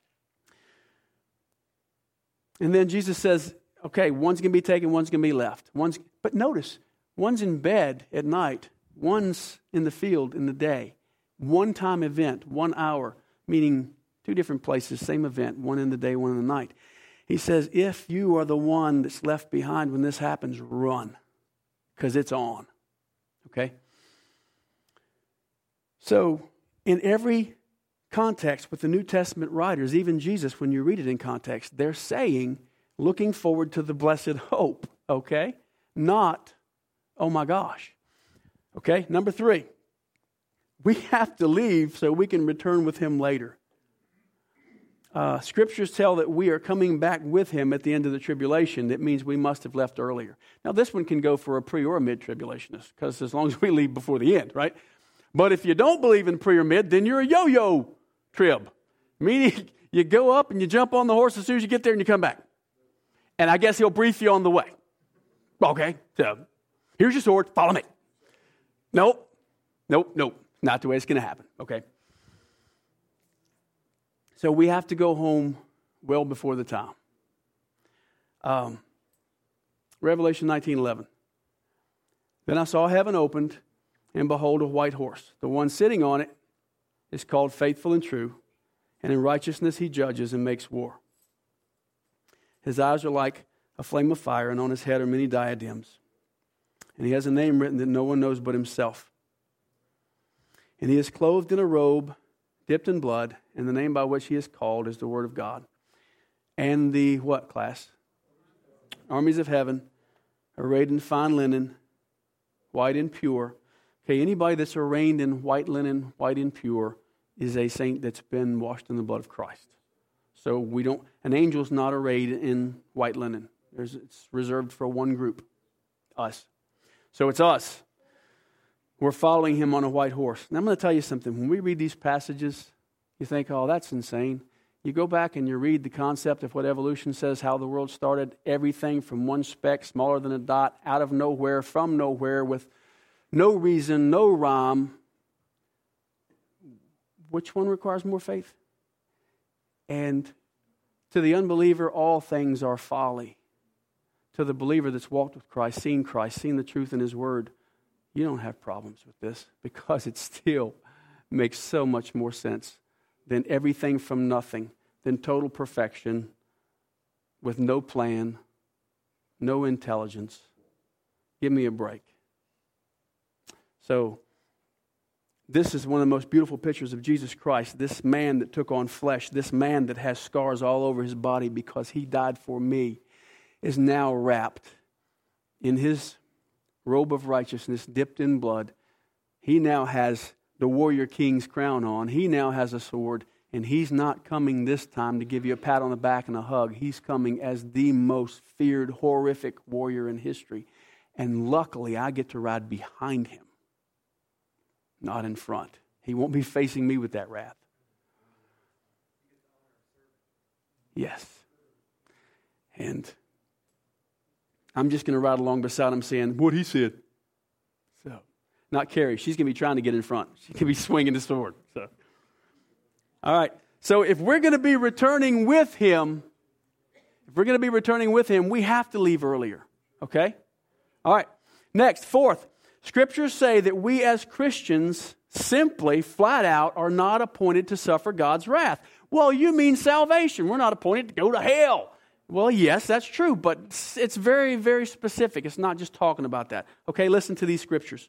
And then Jesus says, okay, one's going to be taken, one's going to be left. But notice, one's in bed at night, one's in the field in the day. One-time event, 1 hour, meaning two different places, same event, one in the day, one in the night. He says, if you are the one that's left behind when this happens, run, because it's on. Okay? So, in every context with the New Testament writers, even Jesus, when you read it in context, they're saying, looking forward to the blessed hope, okay? Not, oh my gosh. Okay, number 3. We have to leave so we can return with him later. Scriptures tell that we are coming back with him at the end of the tribulation. That means we must have left earlier. Now, this one can go for a pre or a mid-tribulationist, because as long as we leave before the end, right? But if you don't believe in pre or mid, then you're a yo-yo trib. Meaning, you go up and you jump on the horse as soon as you get there and you come back. And I guess he'll brief you on the way. Okay, so here's your sword, follow me. Nope. Not the way it's going to happen, okay? So we have to go home well before the time. Revelation 19:11. Then I saw heaven opened, and behold, a white horse. The one sitting on it is called Faithful and True, and in righteousness he judges and makes war. His eyes are like a flame of fire, and on his head are many diadems. And he has a name written that no one knows but himself. And he is clothed in a robe dipped in blood, and the name by which he is called is the Word of God. And the what, class? Armies of heaven, arrayed in fine linen, white and pure. Okay, anybody that's arrayed in white linen, white and pure, is a saint that's been washed in the blood of Christ. So an angel's not arrayed in white linen. It's reserved for one group, us. So it's us. We're following him on a white horse. And I'm going to tell you something. When we read these passages, you think, oh, that's insane. You go back and you read the concept of what evolution says, how the world started, everything from one speck, smaller than a dot, out of nowhere, from nowhere, with no reason, no rhyme. Which one requires more faith? And to the unbeliever, all things are folly. To the believer that's walked with Christ, seen the truth in his word, you don't have problems with this, because it still makes so much more sense than everything from nothing, than total perfection with no plan, no intelligence. Give me a break. So, this is one of the most beautiful pictures of Jesus Christ, this man that took on flesh, this man that has scars all over his body because he died for me, is now wrapped in his robe of righteousness dipped in blood. He now has the warrior king's crown on. He now has a sword, and he's not coming this time to give you a pat on the back and a hug. He's coming as the most feared, horrific warrior in history. And luckily, I get to ride behind him, not in front. He won't be facing me with that wrath. Yes. And I'm just going to ride along beside him saying, what he said. So, not Carrie. She's going to be trying to get in front. She can be swinging the sword. So, all right. So if we're going to be returning with him, we have to leave earlier. Okay? All right. Next, fourth, Scriptures say that we as Christians simply, flat out, are not appointed to suffer God's wrath. Well, you mean salvation. We're not appointed to go to hell. Well, yes, that's true, but it's very, very specific. It's not just talking about that. Okay, listen to these scriptures.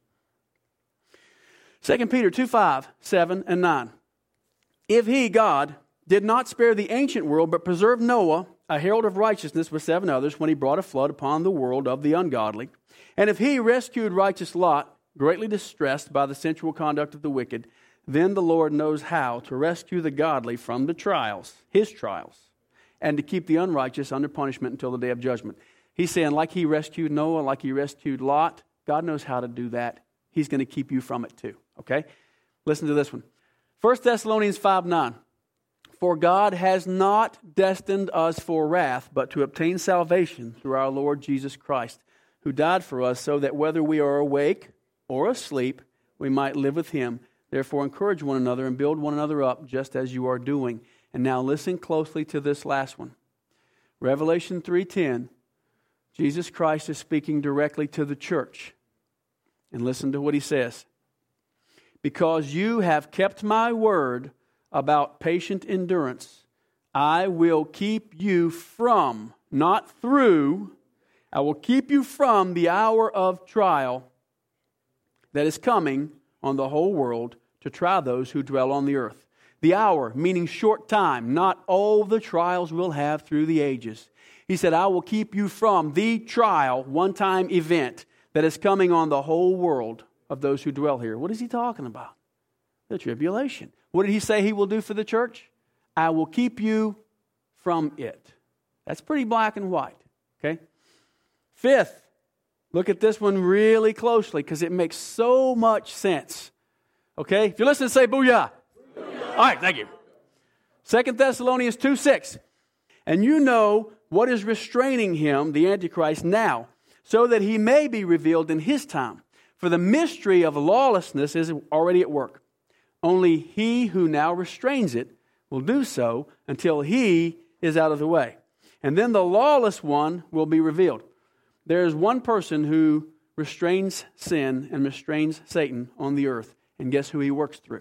2 Peter 2:5, 7, and 9. If he, God, did not spare the ancient world, but preserved Noah, a herald of righteousness with 7 others, when he brought a flood upon the world of the ungodly, and if he rescued righteous Lot, greatly distressed by the sensual conduct of the wicked, then the Lord knows how to rescue the godly from the trials, his trials, and to keep the unrighteous under punishment until the day of judgment. He's saying, like he rescued Noah, like he rescued Lot, God knows how to do that. He's going to keep you from it too. Okay? Listen to this one. 1 Thessalonians 5:9. For God has not destined us for wrath, but to obtain salvation through our Lord Jesus Christ, who died for us, so that whether we are awake or asleep, we might live with him. Therefore, encourage one another and build one another up, just as you are doing. And now listen closely to this last one. Revelation 3:10. Jesus Christ is speaking directly to the church. And listen to what he says. Because you have kept my word about patient endurance, I will keep you from, not through, I will keep you from the hour of trial that is coming on the whole world to try those who dwell on the earth. The hour, meaning short time, not all the trials we'll have through the ages. He said, I will keep you from the trial, one-time event that is coming on the whole world of those who dwell here. What is he talking about? The tribulation. What did he say he will do for the church? I will keep you from it. That's pretty black and white. Okay? Fifth, look at this one really closely because it makes so much sense. Okay? If you're listening, say booyah. Booyah. All right, thank you. 2 Thessalonians 2:6. And you know what is restraining him, the Antichrist, now, so that he may be revealed in his time. For the mystery of lawlessness is already at work. Only he who now restrains it will do so until he is out of the way. And then the lawless one will be revealed. There is one person who restrains sin and restrains Satan on the earth. And guess who he works through?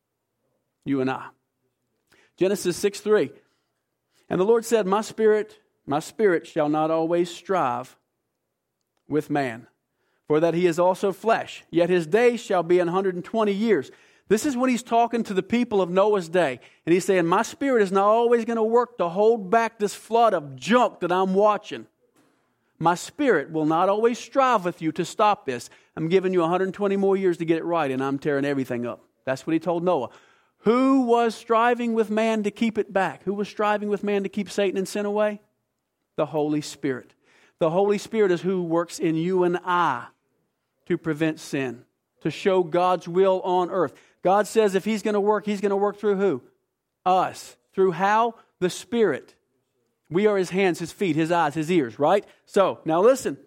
You and I. Genesis 6:3. And the Lord said, my spirit shall not always strive with man, for that he is also flesh. Yet his days shall be 120 years. This is when he's talking to the people of Noah's day. And he's saying, my spirit is not always going to work to hold back this flood of junk that I'm watching. My spirit will not always strive with you to stop this. I'm giving you 120 more years to get it right, and I'm tearing everything up. That's what he told Noah. Who was striving with man to keep it back? Who was striving with man to keep Satan and sin away? The Holy Spirit. The Holy Spirit is who works in you and I to prevent sin, to show God's will on earth. God says if he's going to work through who? Us. Through how? The Spirit. We are his hands, his feet, his eyes, his ears, right? So, now listen.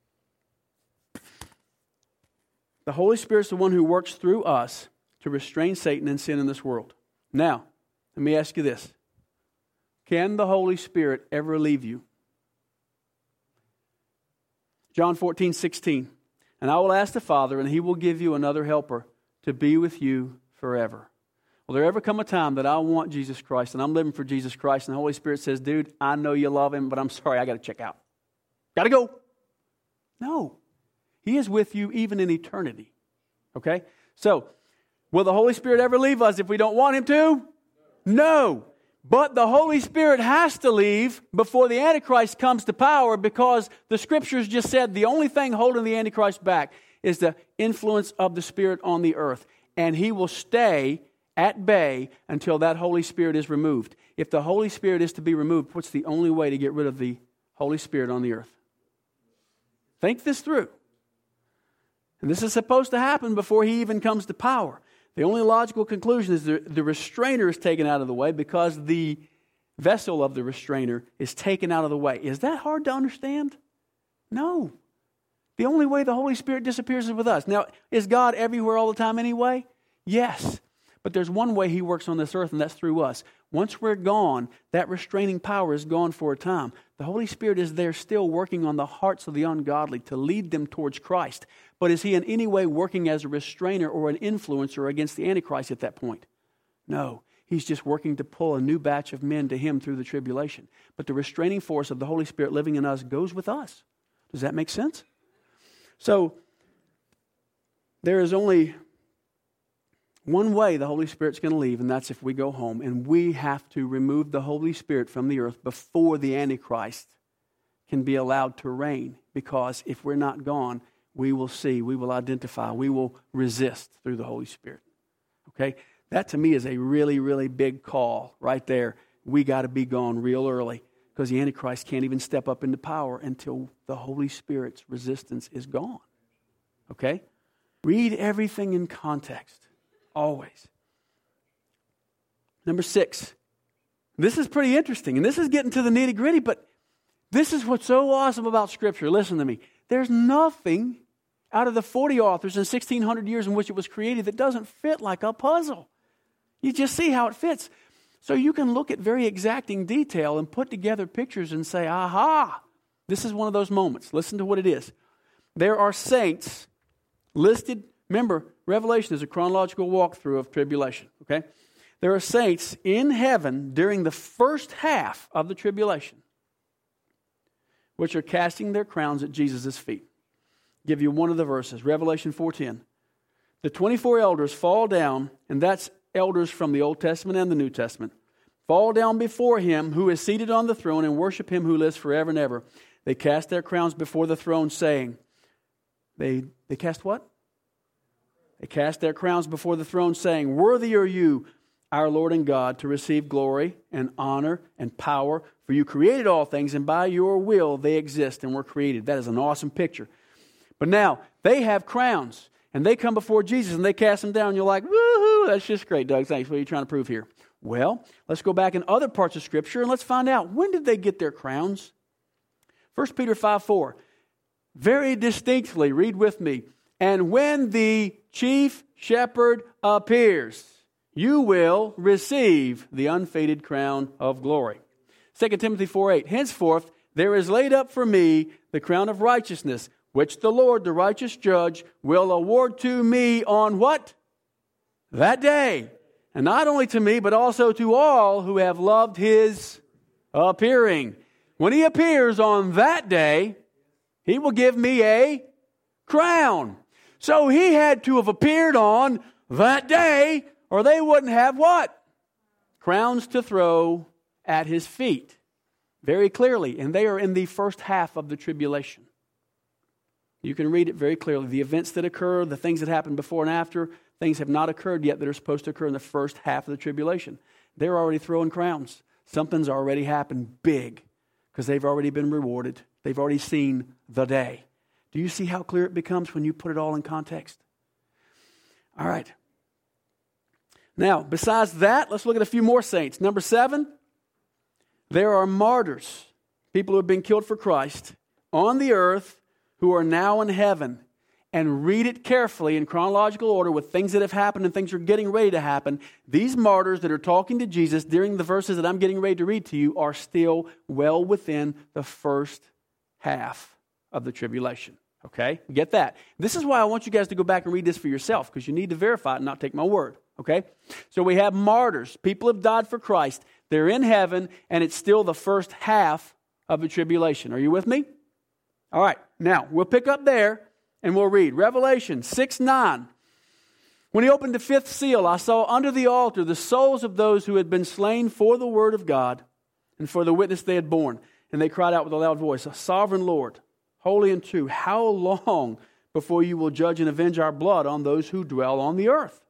The Holy Spirit's the one who works through us to restrain Satan and sin in this world. Now, let me ask you this. Can the Holy Spirit ever leave you? John 14:16. And I will ask the Father, and he will give you another helper to be with you forever. Will there ever come a time that I want Jesus Christ, and I'm living for Jesus Christ, and the Holy Spirit says, dude, I know you love him, but I'm sorry, I got to check out. Got to go. No. He is with you even in eternity. Okay? So, will the Holy Spirit ever leave us if we don't want him to? No. But the Holy Spirit has to leave before the Antichrist comes to power, because the Scriptures just said the only thing holding the Antichrist back is the influence of the Spirit on the earth. And he will stay at bay until that Holy Spirit is removed. If the Holy Spirit is to be removed, what's the only way to get rid of the Holy Spirit on the earth? Think this through. And this is supposed to happen before he even comes to power. The only logical conclusion is the restrainer is taken out of the way because the vessel of the restrainer is taken out of the way. Is that hard to understand? No. The only way the Holy Spirit disappears is with us. Now, is God everywhere all the time anyway? Yes. But there's one way he works on this earth, and that's through us. Once we're gone, that restraining power is gone for a time. The Holy Spirit is there still working on the hearts of the ungodly to lead them towards Christ. But is he in any way working as a restrainer or an influencer against the Antichrist at that point? No. He's just working to pull a new batch of men to him through the tribulation. But the restraining force of the Holy Spirit living in us goes with us. Does that make sense? So, there is only one way the Holy Spirit's going to leave, and that's if we go home. And we have to remove the Holy Spirit from the earth before the Antichrist can be allowed to reign. Because if we're not gone, we will see, we will identify, we will resist through the Holy Spirit. Okay? That to me is a really, really big call right there. We got to be gone real early because the Antichrist can't even step up into power until the Holy Spirit's resistance is gone. Okay? Read everything in context. Always. Number 6. This is pretty interesting, and this is getting to the nitty-gritty, but this is what's so awesome about Scripture. Listen to me. there's nothing out of the 40 authors in 1,600 years in which it was created that doesn't fit like a puzzle. You just see how it fits. So you can look at very exacting detail and put together pictures and say, aha, this is one of those moments. Listen to what it is. There are saints listed. Remember, Revelation is a chronological walkthrough of tribulation, okay? There are saints in heaven during the first half of the tribulation, which are casting their crowns at Jesus' feet. Give you one of the verses, Revelation 4:10. The 24 elders fall down, and that's elders from the Old Testament and the New Testament, fall down before him who is seated on the throne and worship him who lives forever and ever. They cast their crowns before the throne, saying, they cast what? They cast their crowns before the throne, saying, worthy are you, our Lord and God, to receive glory and honor and power, for you created all things, and by your will they exist and were created. That is an awesome picture. But now, they have crowns, and they come before Jesus, and they cast them down, and you're like, woohoo, that's just great, Doug. Thanks. What are you trying to prove here? Well, let's go back in other parts of Scripture, and let's find out, when did they get their crowns? 1 Peter 5:4. Very distinctly, read with me. And when the chief shepherd appears, you will receive the unfaded crown of glory. 2 Timothy 4:8. Henceforth, there is laid up for me the crown of righteousness, which the Lord, the righteous judge, will award to me on what? That day. And not only to me, but also to all who have loved his appearing. When he appears on that day, he will give me a crown. So he had to have appeared on that day, or they wouldn't have what? Crowns to throw at his feet. Very clearly. And they are in the first half of the tribulation. You can read it very clearly. The events that occur, the things that happen before and after, things have not occurred yet that are supposed to occur in the first half of the tribulation. They're already throwing crowns. Something's already happened big because they've already been rewarded. They've already seen the day. Do you see how clear it becomes when you put it all in context? All right. Now, besides that, let's look at a few more saints. Number 7, there are martyrs, people who have been killed for Christ on the earth who are now in heaven. And read it carefully in chronological order with things that have happened and things that are getting ready to happen. These martyrs that are talking to Jesus during the verses that I'm getting ready to read to you are still well within the first half of the tribulation. Okay? Get that. This is why I want you guys to go back and read this for yourself, because you need to verify it and not take my word. Okay? So we have martyrs. People have died for Christ. They're in heaven, and it's still the first half of the tribulation. Are you with me? All right. Now, we'll pick up there. And we'll read Revelation 6:9. When he opened the 5th seal, I saw under the altar the souls of those who had been slain for the word of God and for the witness they had borne. And they cried out with a loud voice, Sovereign Lord, holy and true, how long before you will judge and avenge our blood on those who dwell on the earth?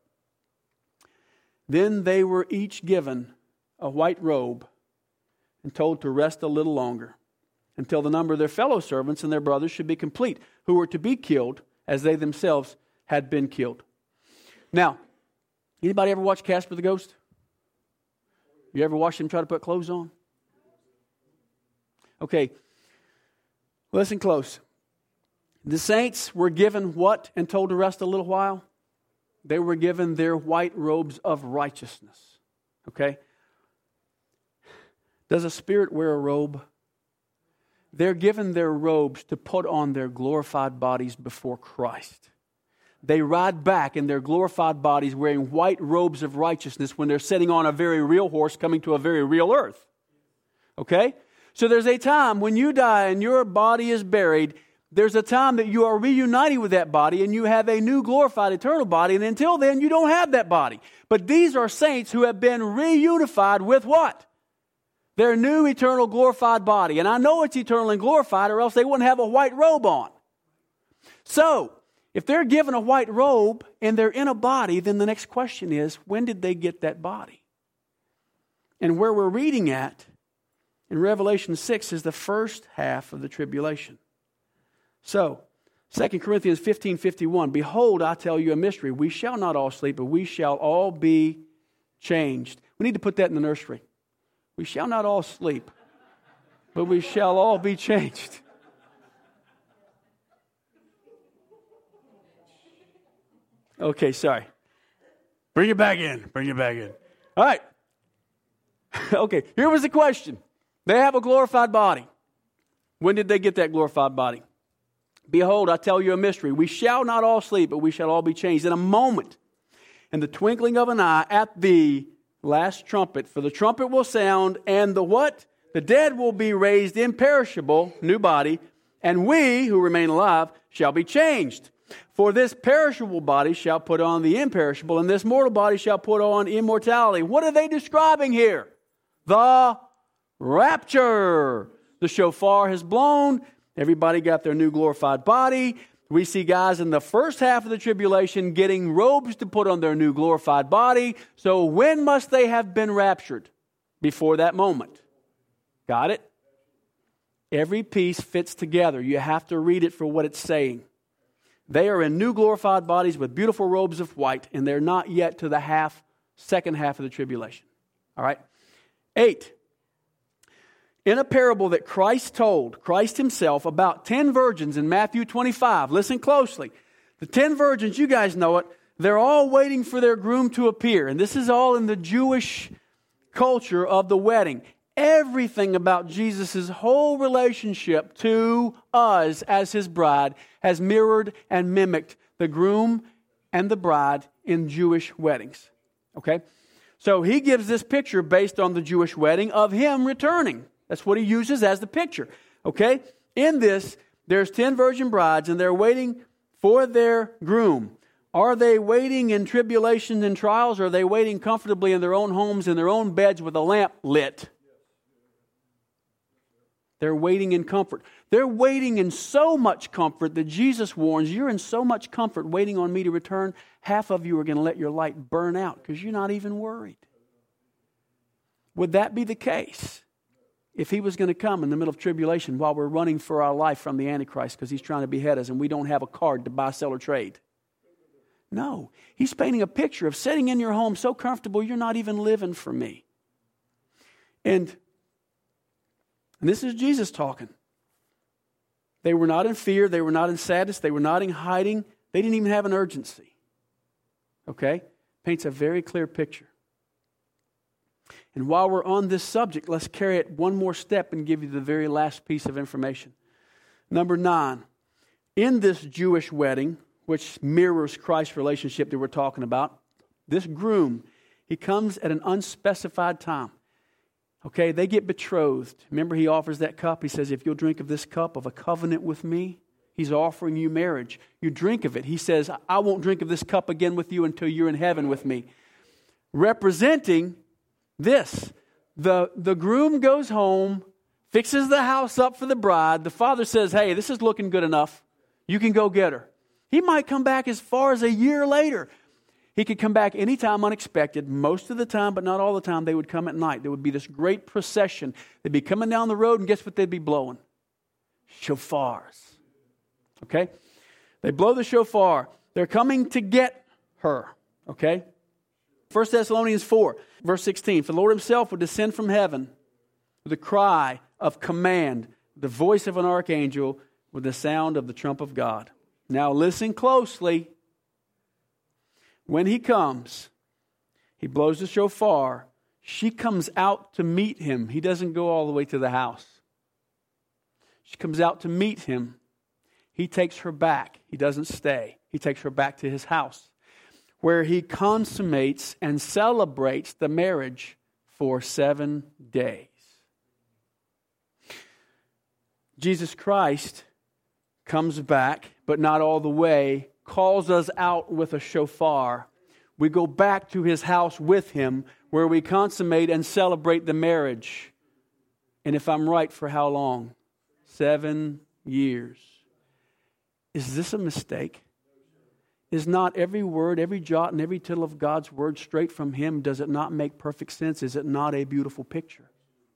Then they were each given a white robe and told to rest a little longer, until the number of their fellow servants and their brothers should be complete, who were to be killed as they themselves had been killed. Now, anybody ever watch Casper the Ghost? You ever watch him try to put clothes on? Okay, listen close. The saints were given what and told to rest a little while? They were given their white robes of righteousness. Okay? Does a spirit wear a robe? They're given their robes to put on their glorified bodies before Christ. They ride back in their glorified bodies wearing white robes of righteousness when they're sitting on a very real horse coming to a very real earth. Okay? So there's a time when you die and your body is buried, there's a time that you are reunited with that body and you have a new glorified eternal body, and until then you don't have that body. But these are saints who have been reunified with what? Their new eternal glorified body. And I know it's eternal and glorified, or else they wouldn't have a white robe on. So, if they're given a white robe and they're in a body, then the next question is, when did they get that body? And where we're reading at in Revelation 6 is the first half of the tribulation. So, 2 Corinthians 15:51, Behold, I tell you a mystery. We shall not all sleep, but we shall all be changed. We need to put that in the nursery. We shall not all sleep, but we shall all be changed. Okay, sorry. Bring it back in. Bring it back in. All right. Okay, here was the question. They have a glorified body. When did they get that glorified body? Behold, I tell you a mystery. We shall not all sleep, but we shall all be changed in a moment. In the twinkling of an eye, at the last trumpet. For the trumpet will sound, and the what? The dead will be raised imperishable, new body, and we who remain alive shall be changed. For this perishable body shall put on the imperishable, and this mortal body shall put on immortality. What are they describing here? The rapture. The shofar has blown. Everybody got their new glorified body. We see guys in the first half of the tribulation getting robes to put on their new glorified body. So when must they have been raptured? Before that moment. Got it? Every piece fits together. You have to read it for what it's saying. They are in new glorified bodies with beautiful robes of white, and they're not yet to the second half of the tribulation. All right? 8. In a parable that Christ told, Christ himself, about 10 virgins in Matthew 25. Listen closely. The 10 virgins, you guys know it, they're all waiting for their groom to appear. And this is all in the Jewish culture of the wedding. Everything about Jesus' whole relationship to us as his bride has mirrored and mimicked the groom and the bride in Jewish weddings. Okay? So he gives this picture based on the Jewish wedding of him returning. That's what he uses as the picture. Okay? In this, there's 10 virgin brides and they're waiting for their groom. Are they waiting in tribulations and trials, or are they waiting comfortably in their own homes, in their own beds with a lamp lit? They're waiting in comfort. They're waiting in so much comfort that Jesus warns, you're in so much comfort waiting on me to return, half of you are going to let your light burn out because you're not even worried. Would that be the case if he was going to come in the middle of tribulation while we're running for our life from the Antichrist because he's trying to behead us and we don't have a card to buy, sell, or trade? No. He's painting a picture of sitting in your home so comfortable you're not even living for me. And this is Jesus talking. They were not in fear. They were not in sadness. They were not in hiding. They didn't even have an urgency. Okay? Paints a very clear picture. And while we're on this subject, let's carry it one more step and give you the very last piece of information. Number 9. In this Jewish wedding, which mirrors Christ's relationship that we're talking about, this groom, he comes at an unspecified time. Okay, they get betrothed. Remember, he offers that cup. He says, if you'll drink of this cup of a covenant with me, he's offering you marriage. You drink of it. He says, I won't drink of this cup again with you until you're in heaven with me. Representing this. The groom goes home, fixes the house up for the bride. The father says, hey, this is looking good enough. You can go get her. He might come back as far as a year later. He could come back anytime unexpected. Most of the time, but not all the time, they would come at night. There would be this great procession. They'd be coming down the road, and guess what they'd be blowing? Shofars. Okay? They blow the shofar. They're coming to get her. Okay? 1 Thessalonians 4, verse 16. For the Lord himself would descend from heaven with a cry of command, the voice of an archangel, with the sound of the trump of God. Now listen closely. When he comes, he blows the shofar. She comes out to meet him. He doesn't go all the way to the house. She comes out to meet him. He takes her back. He doesn't stay. He takes her back to his house, where he consummates and celebrates the marriage for 7 days. Jesus Christ comes back, but not all the way, calls us out with a shofar. We go back to his house with him, where we consummate and celebrate the marriage. And if I'm right, for how long? 7 years. Is this a mistake? Is not every word, every jot, and every tittle of God's word straight from him? Does it not make perfect sense? Is it not a beautiful picture?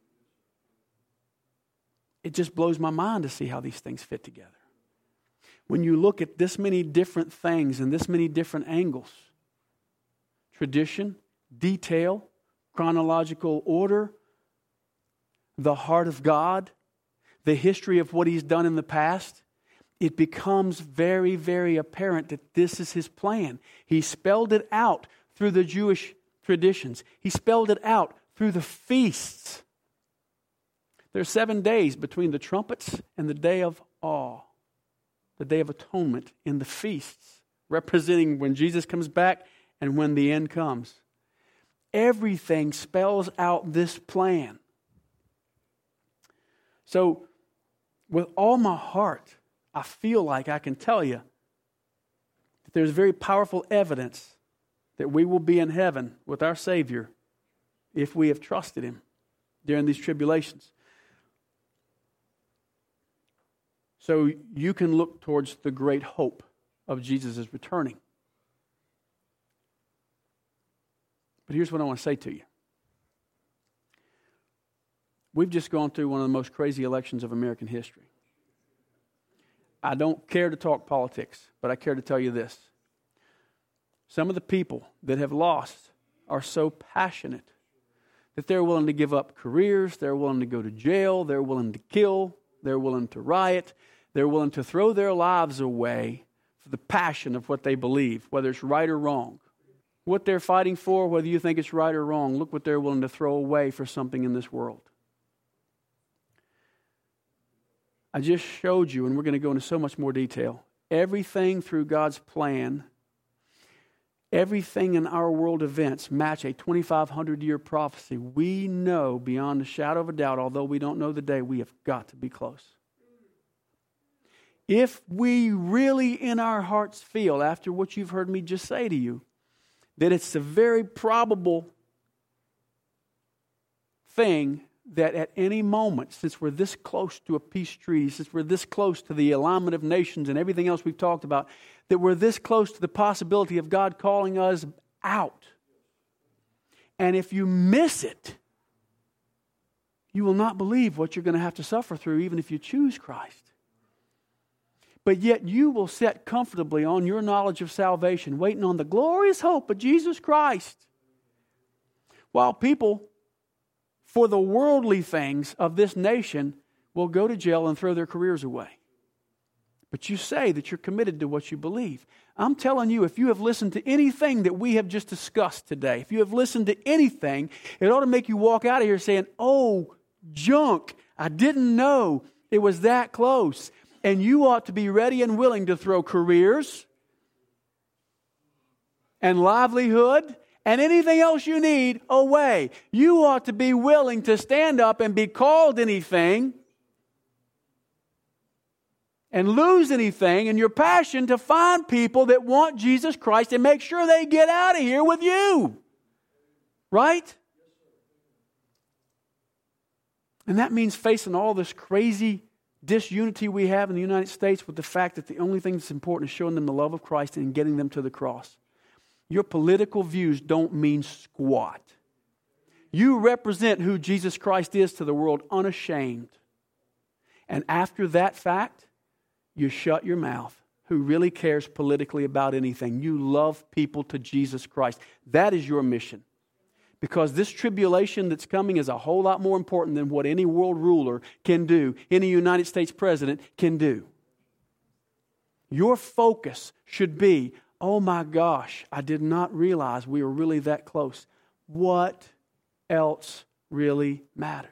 It just blows my mind to see how these things fit together. When you look at this many different things and this many different angles, tradition, detail, chronological order, the heart of God, the history of what he's done in the past, it becomes very, very apparent that this is His plan. He spelled it out through the Jewish traditions. He spelled it out through the feasts. There are 7 days between the trumpets and the day of awe, the day of atonement in the feasts, representing when Jesus comes back and when the end comes. Everything spells out this plan. So, with all my heart, I feel like I can tell you that there's very powerful evidence that we will be in heaven with our Savior if we have trusted Him during these tribulations. So you can look towards the great hope of Jesus' returning. But here's what I want to say to you. We've just gone through one of the most crazy elections of American history. I don't care to talk politics, but I care to tell you this. Some of the people that have lost are so passionate that they're willing to give up careers, they're willing to go to jail, they're willing to kill, they're willing to riot, they're willing to throw their lives away for the passion of what they believe, whether it's right or wrong. What they're fighting for, whether you think it's right or wrong, look what they're willing to throw away for something in this world. I just showed you, and we're going to go into so much more detail, everything through God's plan, everything in our world events match a 2,500-year prophecy. We know beyond a shadow of a doubt, although we don't know the day, we have got to be close. If we really in our hearts feel, after what you've heard me just say to you, that it's a very probable thing that at any moment, since we're this close to a peace treaty, since we're this close to the alignment of nations and everything else we've talked about, that we're this close to the possibility of God calling us out. And if you miss it, you will not believe what you're going to have to suffer through, even if you choose Christ. But yet you will sit comfortably on your knowledge of salvation, waiting on the glorious hope of Jesus Christ. While people, for the worldly things of this nation, will go to jail and throw their careers away. But you say that you're committed to what you believe. I'm telling you, if you have listened to anything that we have just discussed today, if you have listened to anything, it ought to make you walk out of here saying, oh, junk, I didn't know it was that close. And you ought to be ready and willing to throw careers and livelihood and anything else you need away. You ought to be willing to stand up and be called anything and lose anything in your passion to find people that want Jesus Christ and make sure they get out of here with you. Right? And that means facing all this crazy disunity we have in the United States with the fact that the only thing that's important is showing them the love of Christ and getting them to the cross. Your political views don't mean squat. You represent who Jesus Christ is to the world unashamed. And after that fact, you shut your mouth. Who really cares politically about anything? You love people to Jesus Christ. That is your mission. Because this tribulation that's coming is a whole lot more important than what any world ruler can do, any United States president can do. Your focus should be, oh my gosh, I did not realize we were really that close. What else really matters?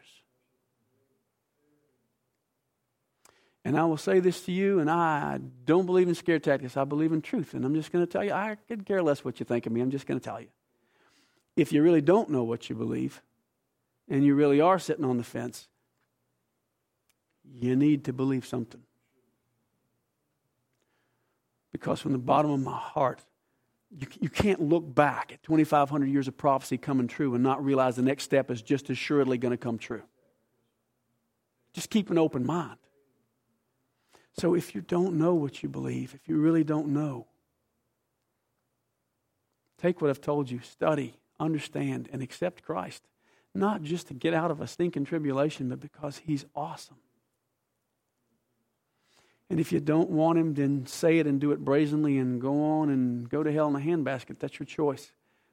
And I will say this to you, and I don't believe in scare tactics. I believe in truth. And I'm just going to tell you, I could care less what you think of me. I'm just going to tell you. If you really don't know what you believe, and you really are sitting on the fence, you need to believe something. Because from the bottom of my heart, you can't look back at 2,500 years of prophecy coming true and not realize the next step is just assuredly going to come true. Just keep an open mind. So if you don't know what you believe, if you really don't know, take what I've told you, study, understand, and accept Christ. Not just to get out of a stinking tribulation, but because He's awesome. And if you don't want Him, then say it and do it brazenly and go on and go to hell in a handbasket. That's your choice.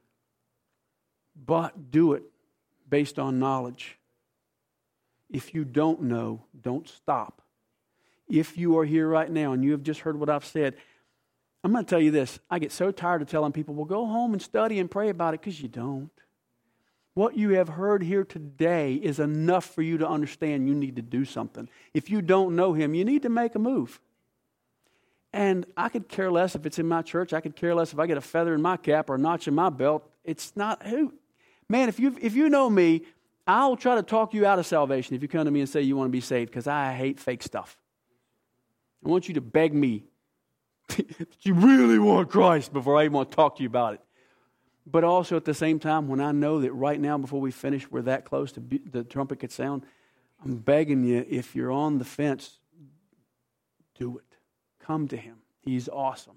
But do it based on knowledge. If you don't know, don't stop. if you are here right now and you have just heard what I've said, I'm going to tell you this. I get so tired of telling people, well, go home and study and pray about it, because you don't. What you have heard here today is enough for you to understand you need to do something. If you don't know Him, you need to make a move. And I could care less if it's in my church. I could care less if I get a feather in my cap or a notch in my belt. It's not who. Man, if you know me, I'll try to talk you out of salvation if you come to me and say you want to be saved, because I hate fake stuff. I want you to beg me that you really want Christ before I even want to talk to you about it. But also at the same time, when I know that right now before we finish, we're that close to the trumpet could sound, I'm begging you, if you're on the fence, do it. Come to Him. He's awesome.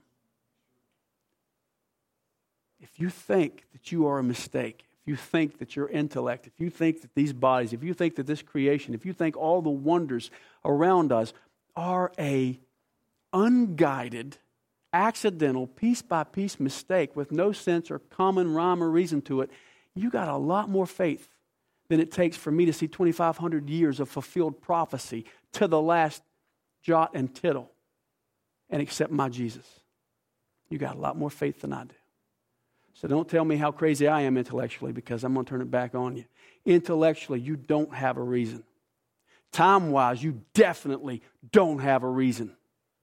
If you think that you are a mistake, if you think that your intellect, if you think that these bodies, if you think that this creation, if you think all the wonders around us are a unguided, accidental, piece-by-piece mistake with no sense or common rhyme or reason to it, you got a lot more faith than it takes for me to see 2,500 years of fulfilled prophecy to the last jot and tittle and accept my Jesus. You got a lot more faith than I do. So don't tell me how crazy I am intellectually, because I'm going to turn it back on you. Intellectually, you don't have a reason. Time-wise, you definitely don't have a reason.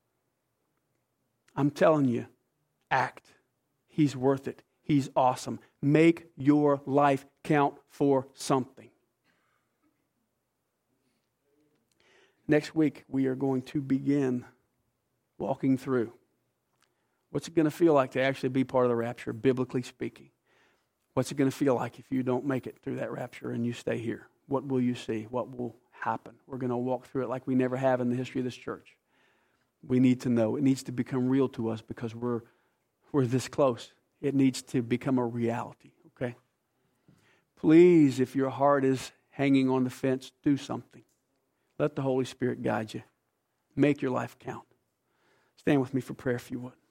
I'm telling you, act. He's worth it. He's awesome. Make your life count for something. Next week, we are going to begin walking through what's it going to feel like to actually be part of the rapture, biblically speaking. What's it going to feel like if you don't make it through that rapture and you stay here? What will you see? What will happen? We're going to walk through it like we never have in the history of this church. We need to know. It needs to become real to us because we're this close. It needs to become a reality, okay? Please, if your heart is hanging on the fence, do something. Let the Holy Spirit guide you. Make your life count. Stand with me for prayer if you would.